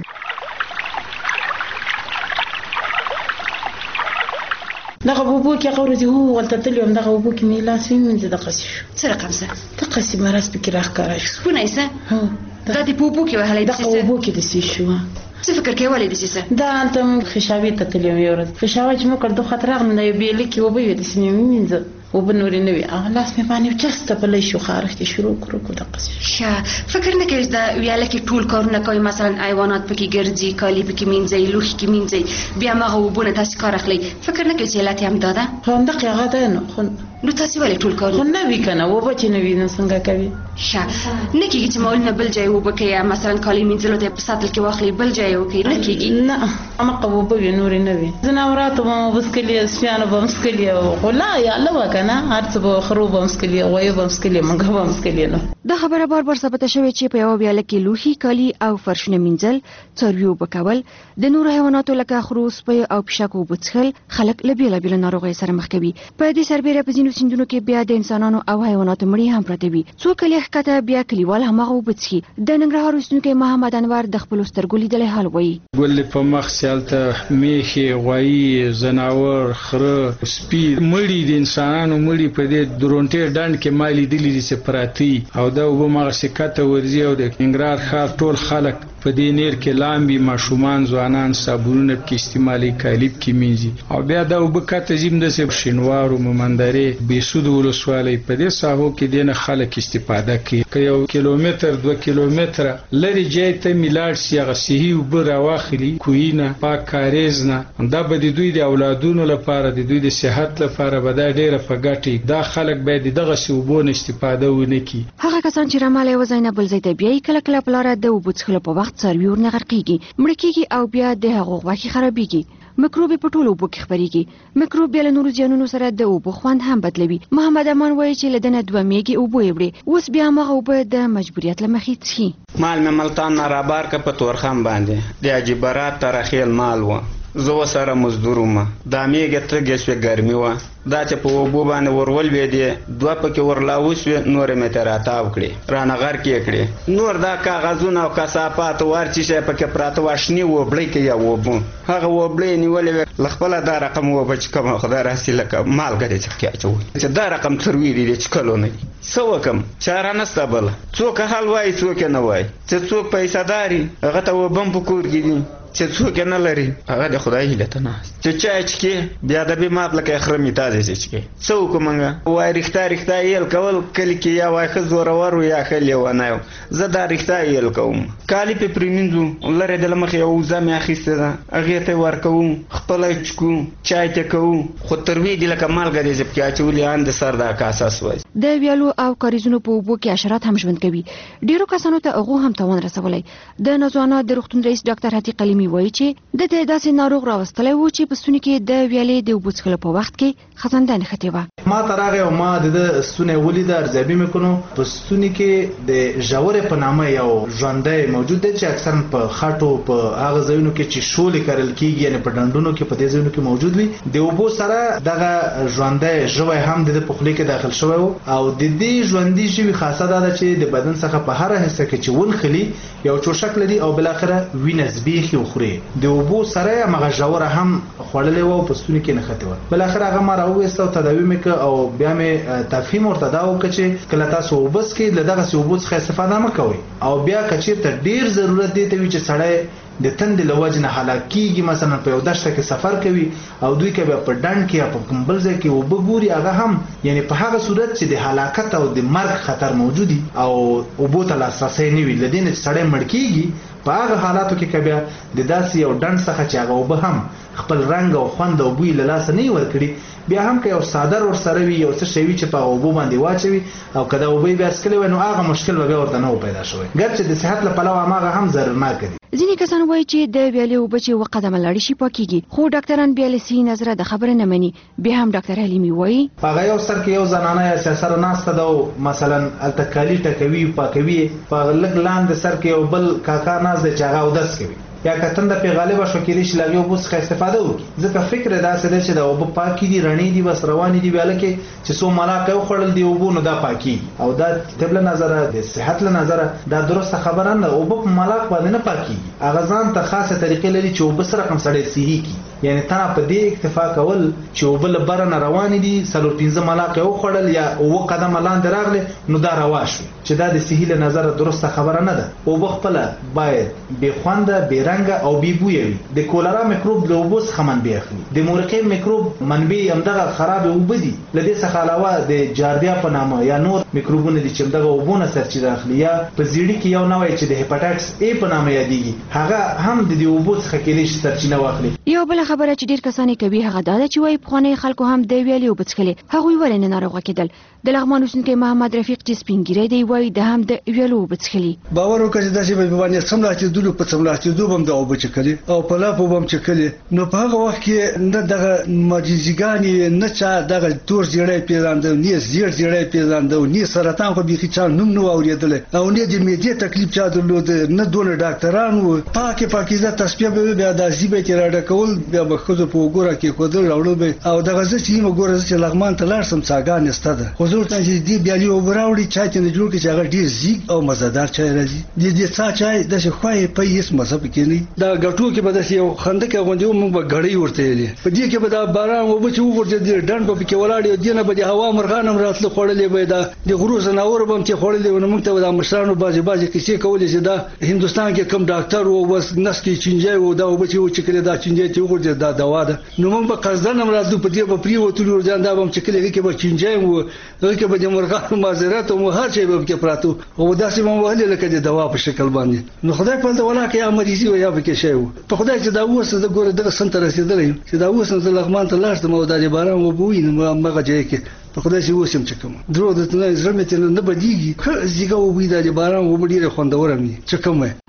دغه اوبو کې هغه ورځې ولته تللي وم، دغه اوبو کې مې لاس ومینځه، دقسې شو. څه رقم څه؟ دقسې مرض پکې راښکاره شو. سپونه یې څه؟ دا د په اوبو کې وهلی دغه اوبو کې داسې شو. څه فکر کوې ولې داسې څه؟ دا هلته موږ خشاوې ته تللي وم یوه ورځ. خشاوه چې موږ کړ دو خط راغلم، دا یو بېلې کې اوبه وې، داسې مې ومینځه، اوبه نورې نه وې، هغه لاس مې باندې چسته پلی شو، خارښت یې شروع کړو دقسې. ښه فکر نه کوې د ویاله کې ټول کارونه کوي، مثلا حیوانات پکې ګرځي، کالي پکې مینځئ، لوښي کې مینځئ، بیا هماغه اوبو نه تاسې کار اخلئ، فکر نه کوې چې علت یې همدا ده؟ خو همدغې هغه ده نو تاسې ولې ټول کارونه؟ خو نه وي که نه، اوبه چې نه وي نو څنګه کوي؟ ښه نه کېږي چې مالونه بل ځای اوبه کوي، مثلا کالي مینځلو ته یې په سطل کې واخلئ بل ځای یې وکړئ، نه کېږي؟ نه هماغه اوبه وي، نورې نه وي. ځناوراتو به مو بسکلي، سپیانو به مسکلي، خو لا یاله وه که نه، هر څه به خرو به مسکلي، غویو به مسکلي، موږ به مسکلي نه. دا خبره بار بار ثابته شوې چې په یوه ویاله کې لوښي، کالي او فرشونه مینځل، څاروي اوبه کول، د نورو حیواناتو لکه خرو، سپیو او پیشکو اوبه څښل خلک له بېلابېلو ناروغیو سره مخ کوي. په دې سربېره په ځینو سیندونو کې بیا د انسانانو او حیواناتو مړي هم پراته وي. څو کلي ښکته بیا کلیوال هماغه اوبه څښي. د ننګرهار اوسېدونکی محمد انور د خپلو سترګو لیدلی حال وایي. ګلې په مخ سیالته میښې، غوایي، ځناور، خره، سپي مړي، د انسانانو مړي په دې درونټې ډنډ کې ما لیدلي دي چې پراته او دا اوبه مغسې کته ورځي او د ننګرهار ښار ټول خلک په دې نیر کې لامبي، ماشومان، ځوانان صابونونه پکې استعمالي، کالي پکې مینځي او بیا دا اوبه کته ځي همداسې شینوارو، مومندرې، بېسود ولسوالۍ په دې ساحو کې دې نه خلک استفاده کوي. که 1 کیلومتر 2 کیلومتره لرې ځای ته مې لاړ شي، هغه صحي اوبه راواخلي، کوهي نه، پاک کاریز نه، دا به د دوی د اولادونو لپاره، د دوی د صحت لپاره به دا ډېره په ګټې. دا خلک باید دغسې اوبو نه استفاده ونه کړي. هغه کسان چې رماله یوه ځای نه بل ځای ته بیایي، کله کله په لاره د اوبو څښلو په وخت څاروي ورنه غرقېږي مړه کېږي او بیا د هغو غوښې خرابېږي میکروب په ټولو اوبو کې خپرېږي میکروب بیا له نورو زیانونو سره د اوبو خوند هم بدلوي محمد امان وایي چې له دنه 2 میږي اوبه یې وړي اوس بیا هغه اوبه د مجبوریت له مخې څښي مال مې ملتان نه رابار که په تورخم باندې د عجیبرات ترخیل مال و زه سره مزدور وم دا میږه ترګې شوې ګرمي وه دا چې په اوبو باندې ورولوېدې 2 پکې ورلاو شوې نورې مې ترې راتاو کړې رانه غرق یې کړې نور دا کاغذونه او کثافات ور چې شی پکې پراته وه شنې وبړۍ کې یا اوبه هغه وبړۍ یې نیولې وې له خپله دا رقم اوبه چې کومه خدای راسي لکه مالګه دې چې پکې اچوي چې دا رقم څروي دي څکلو نه دي څه وکړم چاره نشته بله څوک حل وایي څوک یې نه وایي چې څوک پیسه داري هغه ته اوبه هم په کور کې دي چې څوک نه لري هغه د خدای هیله ته نه چې چای چکي بیا د بیمار لکه خرمې تازه چکي څه وکړم وای رښتا یل کول کلی کې یا وای خزورور یا خلی ونه زه دا رښتا یل کوم کالی په پرینځو لره د لمخ یو ځمه اخیسته ده هغه ته ورکوم خپل چکو چای ته کوم خو تروي د لکه مالګه دې چې اچولې اند سر دا کاساس وای د ویالو او کاریزونو په اوبو کې حشرات هم ژوند کوي ډیرو کسانو ته هغه هم توان رسولای د نوځوانو د روغتون رئیس ډاکټر هتی قلیمی وایي چې د داسې ناروغ راوستلی و چې په ستوني کې د ویالې د اوبو څښلو په وخت کې خزنده نښتې وه ما ته راغی او ما د ستونی ولیده ارزیابي مې کړو په ستوني کې د ژورې په نامه یو ژوندی موجود دی چې اکثرا په خټو په هغه ځایونو کې چې شولې کرل کېږي یعنې په ډنډونو کې په دې ځایونو کې موجود وي د اوبو سره دغه ژوندی ژوی هم د په خولې کې داخل شوی و او د دې ژوندي ژوي خاصه دا ده چې د بدن څخه په هره حصه کې چې ونخلي یو چوشک لري او بالاخره وینه زبېښي او خوري د اوبو سره هغه ژوره هم خوړلې و او په ستوني کې نښتې وه بالاخره هغه ما راوویسته او تداوي مې کړه او بیا مې تفهیم ورته دا وکړه چې کله تاسو اوبه څښئ له دغسې اوبو څخه استفاده مه کوئ او بیا که چېرته ډېر ضرورت دی ته وي چې سړی د تندې له وجې نه هلاک کېږي مثلا په یو دشته کې سفر کوي او دوی که بیا په ډنډ کې یا په کوم بل ځای کې اوبه ګوري هغه هم یعنې په هغه صورت چې د هلاکت او د مرګ خطر موجود وي او اوبو ته لاسرسی نه وي له دې نه چې سړی مړ کېږي په هغه حالاتو کې که بیا د داسې یو ډنډ څخه چې هغه اوبه هم خپل رنګ او خوند او بوی له لاسه نه ورکړي بیا هم که یو څادر ورسره وي یو څه شی وي چې په اوبو باندې واچوي او که دا اوبه بیا څکلې وای نو هغه مشکل به بیا ورته نه و پیدا شوی ګرچې د صحت له پلوه هماغه هم ضررناکه دي ځینې کسان وایي چې د ویالې اوبه چې وقدمه لاړې شي پاکېږي خو ډاکټران بیا له صحي نظره د خبره نه مني بیا هم ډاکټر حلیمي وایي په هغه یو سر کې یو زنانه یا سیاسره ناسته ده او مثلا هلته کالي ټکوي پاکوي په لږ لاندې سر کې یو بل کاکا ناست دی چې هغه اودس کوي یا که تنده پې غالبه شو کېدای شي له هغې اوبو څخه استفاده وکړي ځکه فکر یې داسې دی چې د اوبه پاکې دي رڼې دي بس روانې دي ویاله کې چې څو ملاقه یې وخوړل دي اوبو نو دا پاکېږي او دا طب له نظره د صحت له نظره دا درسته خبره نه ده اوبه په ملاق باندې نه پاکېږي هغه ځان ته خاصه طریقې لري چې اوبه څه رقم سړی صحي کړي یعنې تنه په دې اکتفا کول چې اوبه له بره نه روانې دي 4-5 ملاقه یې وخوړل یا 9 قدمه لاندې راغلې نو دا روا شو چې دا د صحي له نظره درسته خبره نه ده اوبه خپله باید بې خونده بې رنګه او بې بویه وي د کولرا میکروب له اوبو څخه منبع اخلي د مورقې میکروب منبع همدغه خرابې اوبه دي له دې څخه علاوه د جاردیا په نامه یا نور میکروبونه دي چې همدغه اوبو نه سرچینه اخلي یا په زیړي کې یو نوی چې د هیپاټایټس ای په نامه یادېږي هغه هم د دې اوبو څخه کېدای شي سرچینه واخلي یو بله خبره چې ډېر کسان یې کوي هغه دا ده چې وایي پخواني خلکو هم د ویالې اوبه څښلې هغوی ولې نه ناروغه کېدل د لغمان اوسېدونکی محمد رفیق چې سپین ږیری دی وایي د هم د ویالو اوبه څښلي باور وکړه چې داسې به باندې څملاستېدلو په څملاستېدو به هم د اوبه څښلې او په لاپو به هم څښلې نو په هغه وخت کې نه دغه معجزګانې نه چا دغه تور زیړی پېژانده نه زیړ زیړی پېژانده نه سرطان خو بیخي چا نوم نه و اورېدلی او نه د معدې تکلیف چا درلود نه دونه ډاکټران وو پاکې پاکیزه تصفیه به وي بیا داسې به یې راډکول بیا به ښځو په اوږو راکېښودل راوړل به او دغه زه چې یم ګوره زه چې لغمان ته لاړ شم څاګانې شته ده خو زه ورته چې دې بیالې اوبه راوړي چای ته نه جوړ کړي چې هغه ډېر زیږ او مزهدار چای راځي دې څا چای داسې خوایې پی هېڅ مزه پکې نه وي دا ګټو کې به داسې یو خندقې غوندې و موږ به ګړۍ ورته ویلې په دې کې به دا باران اوبه چې وغورځېدې ډنډ به پکې ولاړې او دې نه به د هوا مرغان هم راتله خوړلې به یې دا د غرو ځناور به هم چې خوړلې و نو موږ ته به دا مشرانو بعضې کیسې کولې چې دا هندوستان کې کوم ډاکټر و بس نس کې چینجی و دا اوبه چې وچکلې دا چینجی چې وغورځېد دا دوا ده نو موږ به قصدن هم راتلو په دې به پرېوتلو ورځان دا به هم چکلې هغې کې به چینجی و هغې کې به د مرغانو معذرت و هر شی به پکې پراته او داسې به هم وهلې لکه د دوا په شکل باندې نو خدای په هلته ولاکه یا مریضي و یا پکې شی و په خدای چې دا اوس زه ګوره دغه سن ته رسېدلی یم چې دا اوس زه لغمان ته لاړ شم او دا د باران اوبه ووینم همغه ځای کې په خدای چې اوس یم چکم درو د زړه مې ترې نه بدېږي ښه زیږه اوبه دا د باران اوبه ډېرې خوندوره مې چکم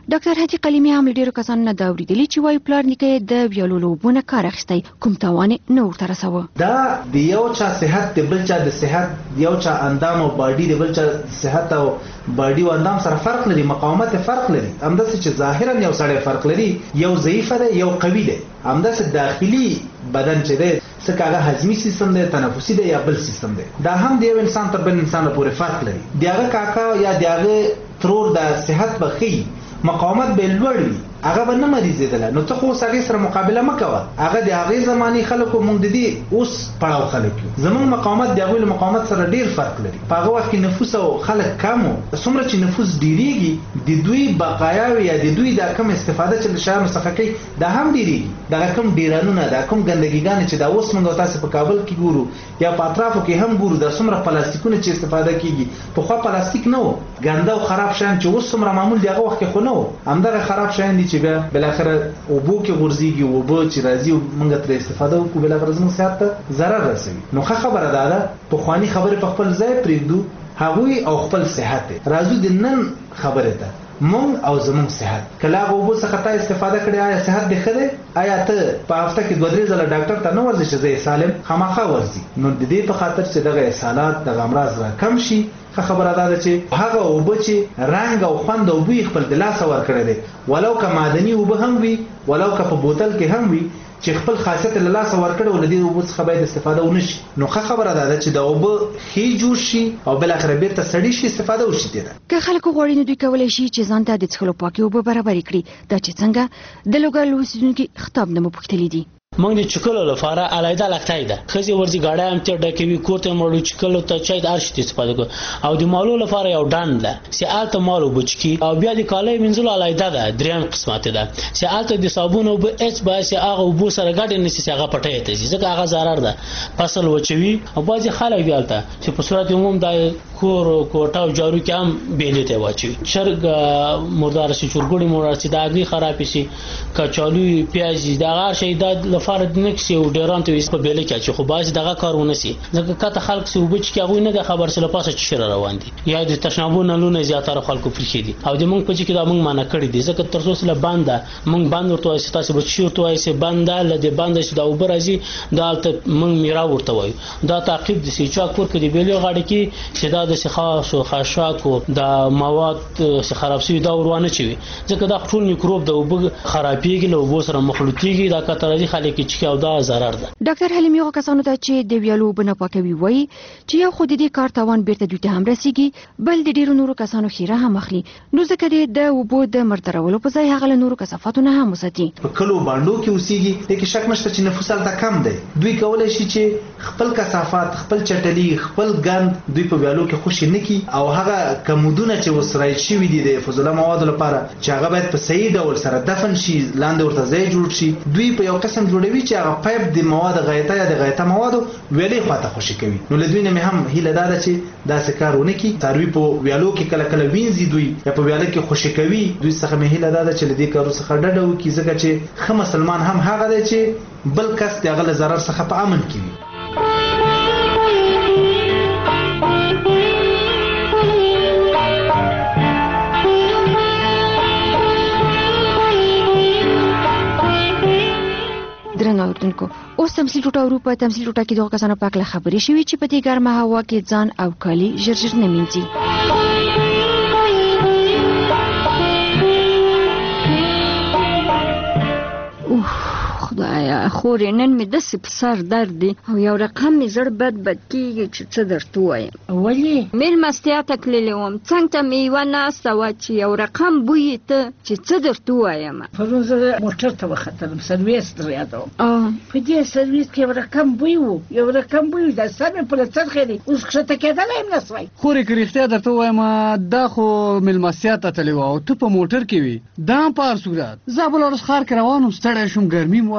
ډاکټر هادي قلیمي هم له ډیرو کسانو نه دا اورېدلي چې وایي پلار نیکه د ویالو له اوبو نه کار اخیستی، کوم تاوان یې نه ورته رسوه. دا د یو چا صحت د بل چا د صحت، یو چا اندام او باډي د بل چا صحت او باډي او اندام سره فرق لري، مقاومت فرق لري. همداسې چې ظاهرا یو سړی فرق لري، یو ضعیف دی یو قوي دی. همداسې داخلي بدن چې دی څه هغه هضمي سیستم دی، تنفسي دی یا بل سیستم دی، دا هم د یو انسان تر بل انسان پورې فرق لري. د هغه کاکا یا د هغه ترور د صحت به ښي، مقاومت به لوړ وي، هغه به نه مریضېدله. نو ته خو اوس هغې سره مقابله مه کوه. هغه د هغې زمانې خلکو، موږ د دې اوس پړاو خلک یو. زموږ مقاومت د هغوی له مقاومت سره ډېر فرق لري. په هغه وخت کې نفوس او خلک کم وو. څومره چې نفوس ډېرېږي د دوی بقایاوې یا د دوی دا کم استفاده چې له شیانو څخه کوي دا هم ډېرېږي. دغه کم ډېرانونه، دا کم ګندګیګانې چې دا اوس موږ او تاسې په کابل کې ګورو یا په اطرافو کې هم ګورو، دا څومره پلاستیکونه چې استفاده کېږي. پخوا پلاستیک نه وو، ګنده او خراب شیان چې اوس څومره معمول د هغه وخت کې خو نه وو. همدغه خراب شیان دي چې بیا بالاخره اوبو کې غورځېږي، اوبه چې راځي موږ ترې استفاده وکړو، بالاخره زموږ صحت ته ضرر رسوي. نو ښه خبره دا ده، پخواني خبرې په خپل ځای پرېږدو، هغوی او خپل صحت دی. راځو د نن خبرې ته، مونږ او زمونږ صحت. کله هغه اوبو څخه تا استفاده کړې، آیا صحت دې ښه دی؟ آیا ته په هفته کې 2-3 ځله ډاکټر ته نه ورځې چې زه یې سالم؟ خامخا ورځي. نو د دې په خاطر چې دغه اسهالات، دغه امراض را کم شي، ښه خبره دا ده چې هغه اوبه چې رنګ او خوند او بوی خپل د لاسه ورکړی دی، ولو که معدني اوبه هم وي، ولو که په بوتل کې هم وي، چې خپل خاصیت له لاسه ورکړي ول دي اوبه څخه باید استفاده ونه شي. نو ښه خبره ده چې د اوبه ښې جوړ شي او بل اخر بیرته سړی شي، استفاده وشي. دي که خلکو غوړي نه دوی کولای شي چې ځان ته د څښلو پاکي اوبه برابر کړي، دا چې څنګه د لوګر اوسیدونکو خطاب نه مو پوښتلي دي. موږ د چکلو لپاره علایده لکټای ده خزي ورځي گاډه هم ته ډکوي کوته مړو چکلو ته چای د ارشت استفاده کو او د مالو لپاره یو ډان ده سیالته مالو بچکی او بیا د کالای منځلو علایده ده دریم قسمت ده سیالته د صابون او به اچ باسي هغه بو سره ګډ نه سي هغه پټه ته ځکه هغه zarar ده فصل وچوي او بازي خلک بیالته چې په صورت عموم د کور کوټه او جارو کې هم بیلته واچي چرګ مردار شي چورګوړي مردار شي د اګري خراب شي کچالو پیاز د هغه شي د فرد نکسي او ډیران ته په بیل کې چې خو باز دغه کارونه سي ځکه کته خلک سي وبچ کې هغه نه د خبر سره پاسه چې روان دي یا د تشنابونه لونه زیاتره خلکو فرخي دي او د مونږ په چې دا مونږ معنا کړی دي ځکه تر څو سره بانده مونږ باندې ورته تاسو بچی ورته وایي سي بانده لدی بانده چې دا اوبر ازي دا مونږ میرا ورته وایي دا تعقیب دي چې چا کور کې دی بیل غاړه کې چې دا د سخاش او خاشاک او د مواد خراب شي دا ورونه چوي ځکه دا ټول میکروب د اوبو خرابېږي له اوبو سره مخلوطيږي دا کتر دي خلک چې او دا zarar ده ډاکټر حلیم یو کسانو ته چې د ویالو بنه پاکوي وایي چې یو خو د دې کار توان بیرته دوی ته هم رسیږي بل د ډیرو نورو کسانو خیره هم اخلي نو ځکه د اوبو د مردرولو په ځای هغه نورو کثافاتو نه هم وساتي په کلو باندې کې اوسېږي د کې شک نشته چې نفوس هلته کم دی دوی کولای شي چې خپل کثافات خپل چټلي خپل ګند دوی په ویالو کې خوشي نه کی او هغه کمودونه چې وسرای شي دي د فضله مواد لپاره چې هغه باید په صحیح ډول سره دفن شي لاندې ورته ځای جوړ شي دوی په یو قسم جوړوي چې هغه پایپ د مواد غایطه یا د غایطه مواد ویلې خواته خوشي کوي نو لدوی نه هم هیله ده چې دا سکارونه کی تاروی په ویالو کې کله کله وینځي دوی یا په ویالو کې خوشي کوي دوی څخه مه هیله ده چې لدی کارو څخه ډډه وکړي ځکه چې خه مسلمان هم هغه دی چې بل کس د هغه ضرر څخه په امن کې وي درناوردونکو اوس تمثيل ټوټه اروپا تمثيل ټوټه کې دغه کسانو پاک له خبرې شوې چې په دې ګرمه هوا کې ځان او کالي ژر نه مینځي خدایا خورې نن مې داسې په سر درد دی او یو رقم مې زړه بد کېږي چې څه درته ووایم ولې مېلمستیا ته تللې وم څنګ ته مې یوه ناسته وه چې یو رقم بوی ته چې څه درته ووایم پرون زه موټر ته وختلم سرویس در یادوم په دې سرویس کې یو رقم بوی و یو رقم بوی دا سر مې په څرخې دی اوس ښکته کېدلی یم نه سوی خورې که رښتیا درته ووایم دا خو مېلمستیا ته تللې وه او ته په موټر کې وې دا هم په هر صورت زه بله ورځ ښار کې روان وم ستړی شوم ګرمي مو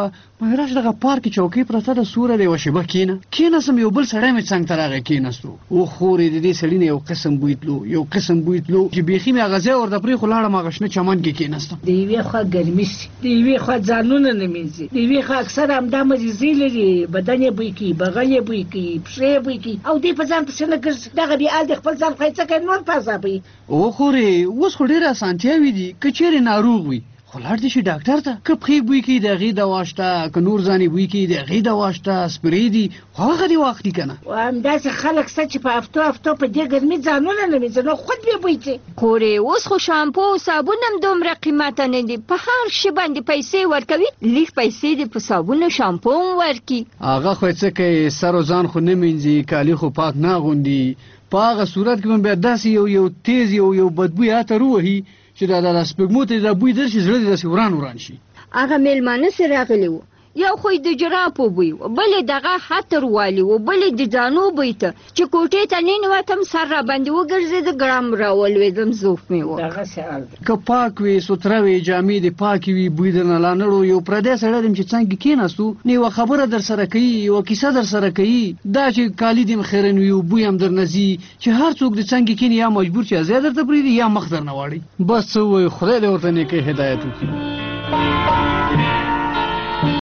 مې راشه دغه پارک چوکۍ پرته ده سوره دی یوه شیبه کېناستم یو بل سړی مې څنګ ته راغی کېناستو او خورې د دې سړي نه یو قسم بوی تلو چې بیخي مې هغه ځای ورته پرېښو لاړم هغه شنه چمن کې کېناستم د یوې خوا ګرمي سي د یوې خوا ځانونه نه مینځي د یوې خوا اکثر همدا مریضي لري بدن یې بوی کوي بغل یې بوی کوي پښې یې بوی کوي او دې په ځان پسې نه ګرځي دغه بې حال د خپل ځان ښایسته کوي نور په عذابوي او خورې اوس خو ډېرې اسانتیاوې دي که چېرې ناروغ وي خو لاړ دې شي ډاکټر ته که پښې بوی کوي د هغې دوا شته که نور ځانې بوی کوي د هغې دوا شته سپرې دي خو هغه دې واخلي که نه همداسې خلک شته چې په هفتو په دې ګرمي ځانونه نه مینځي نو خود بې بوی ځي خورې اوس خو شامپو او صابون هم دومره قیمته نه دي په هر شي باندې پیسې ورکوي لږ پیسې دې په صابون او شامپو هم ورکي هغه خو څه کوي سر او ځان خو نه مینځي کالي خو پاک نه اغوندي په هغه صورت کې به بیا داسې یو تیز یو بدبوی عطر ووهي چې دا سپږمو ته دا بوی درشي زړه دې داسې وران شي هغه میلمانه سره راغلي وو یو خو د جرابو بوی و بل دغه حتر والی و بل د ځانو بوی ته چې کوټې ته ننوتم سر را باندې وګرځېد ګړام راولوېدم زوف مې و دغسې حال دی که پاک وي سوتره وي جامې دې پاکې وي بوی درنه لانړو یو پردی سړی دم چې څنګه کېناستو نو یوه خبره در سره کوي یوه کیسه در سره کوي دا چې کالي دې خیرن وي بوی هم درنه ځي چې هر څوک د څنګه کېني یا مجبور چې ځای درته پرېږدي یا مخ درنه واړي بس څه ووایي خدای دې ورته نیکۍ هدایت وکړي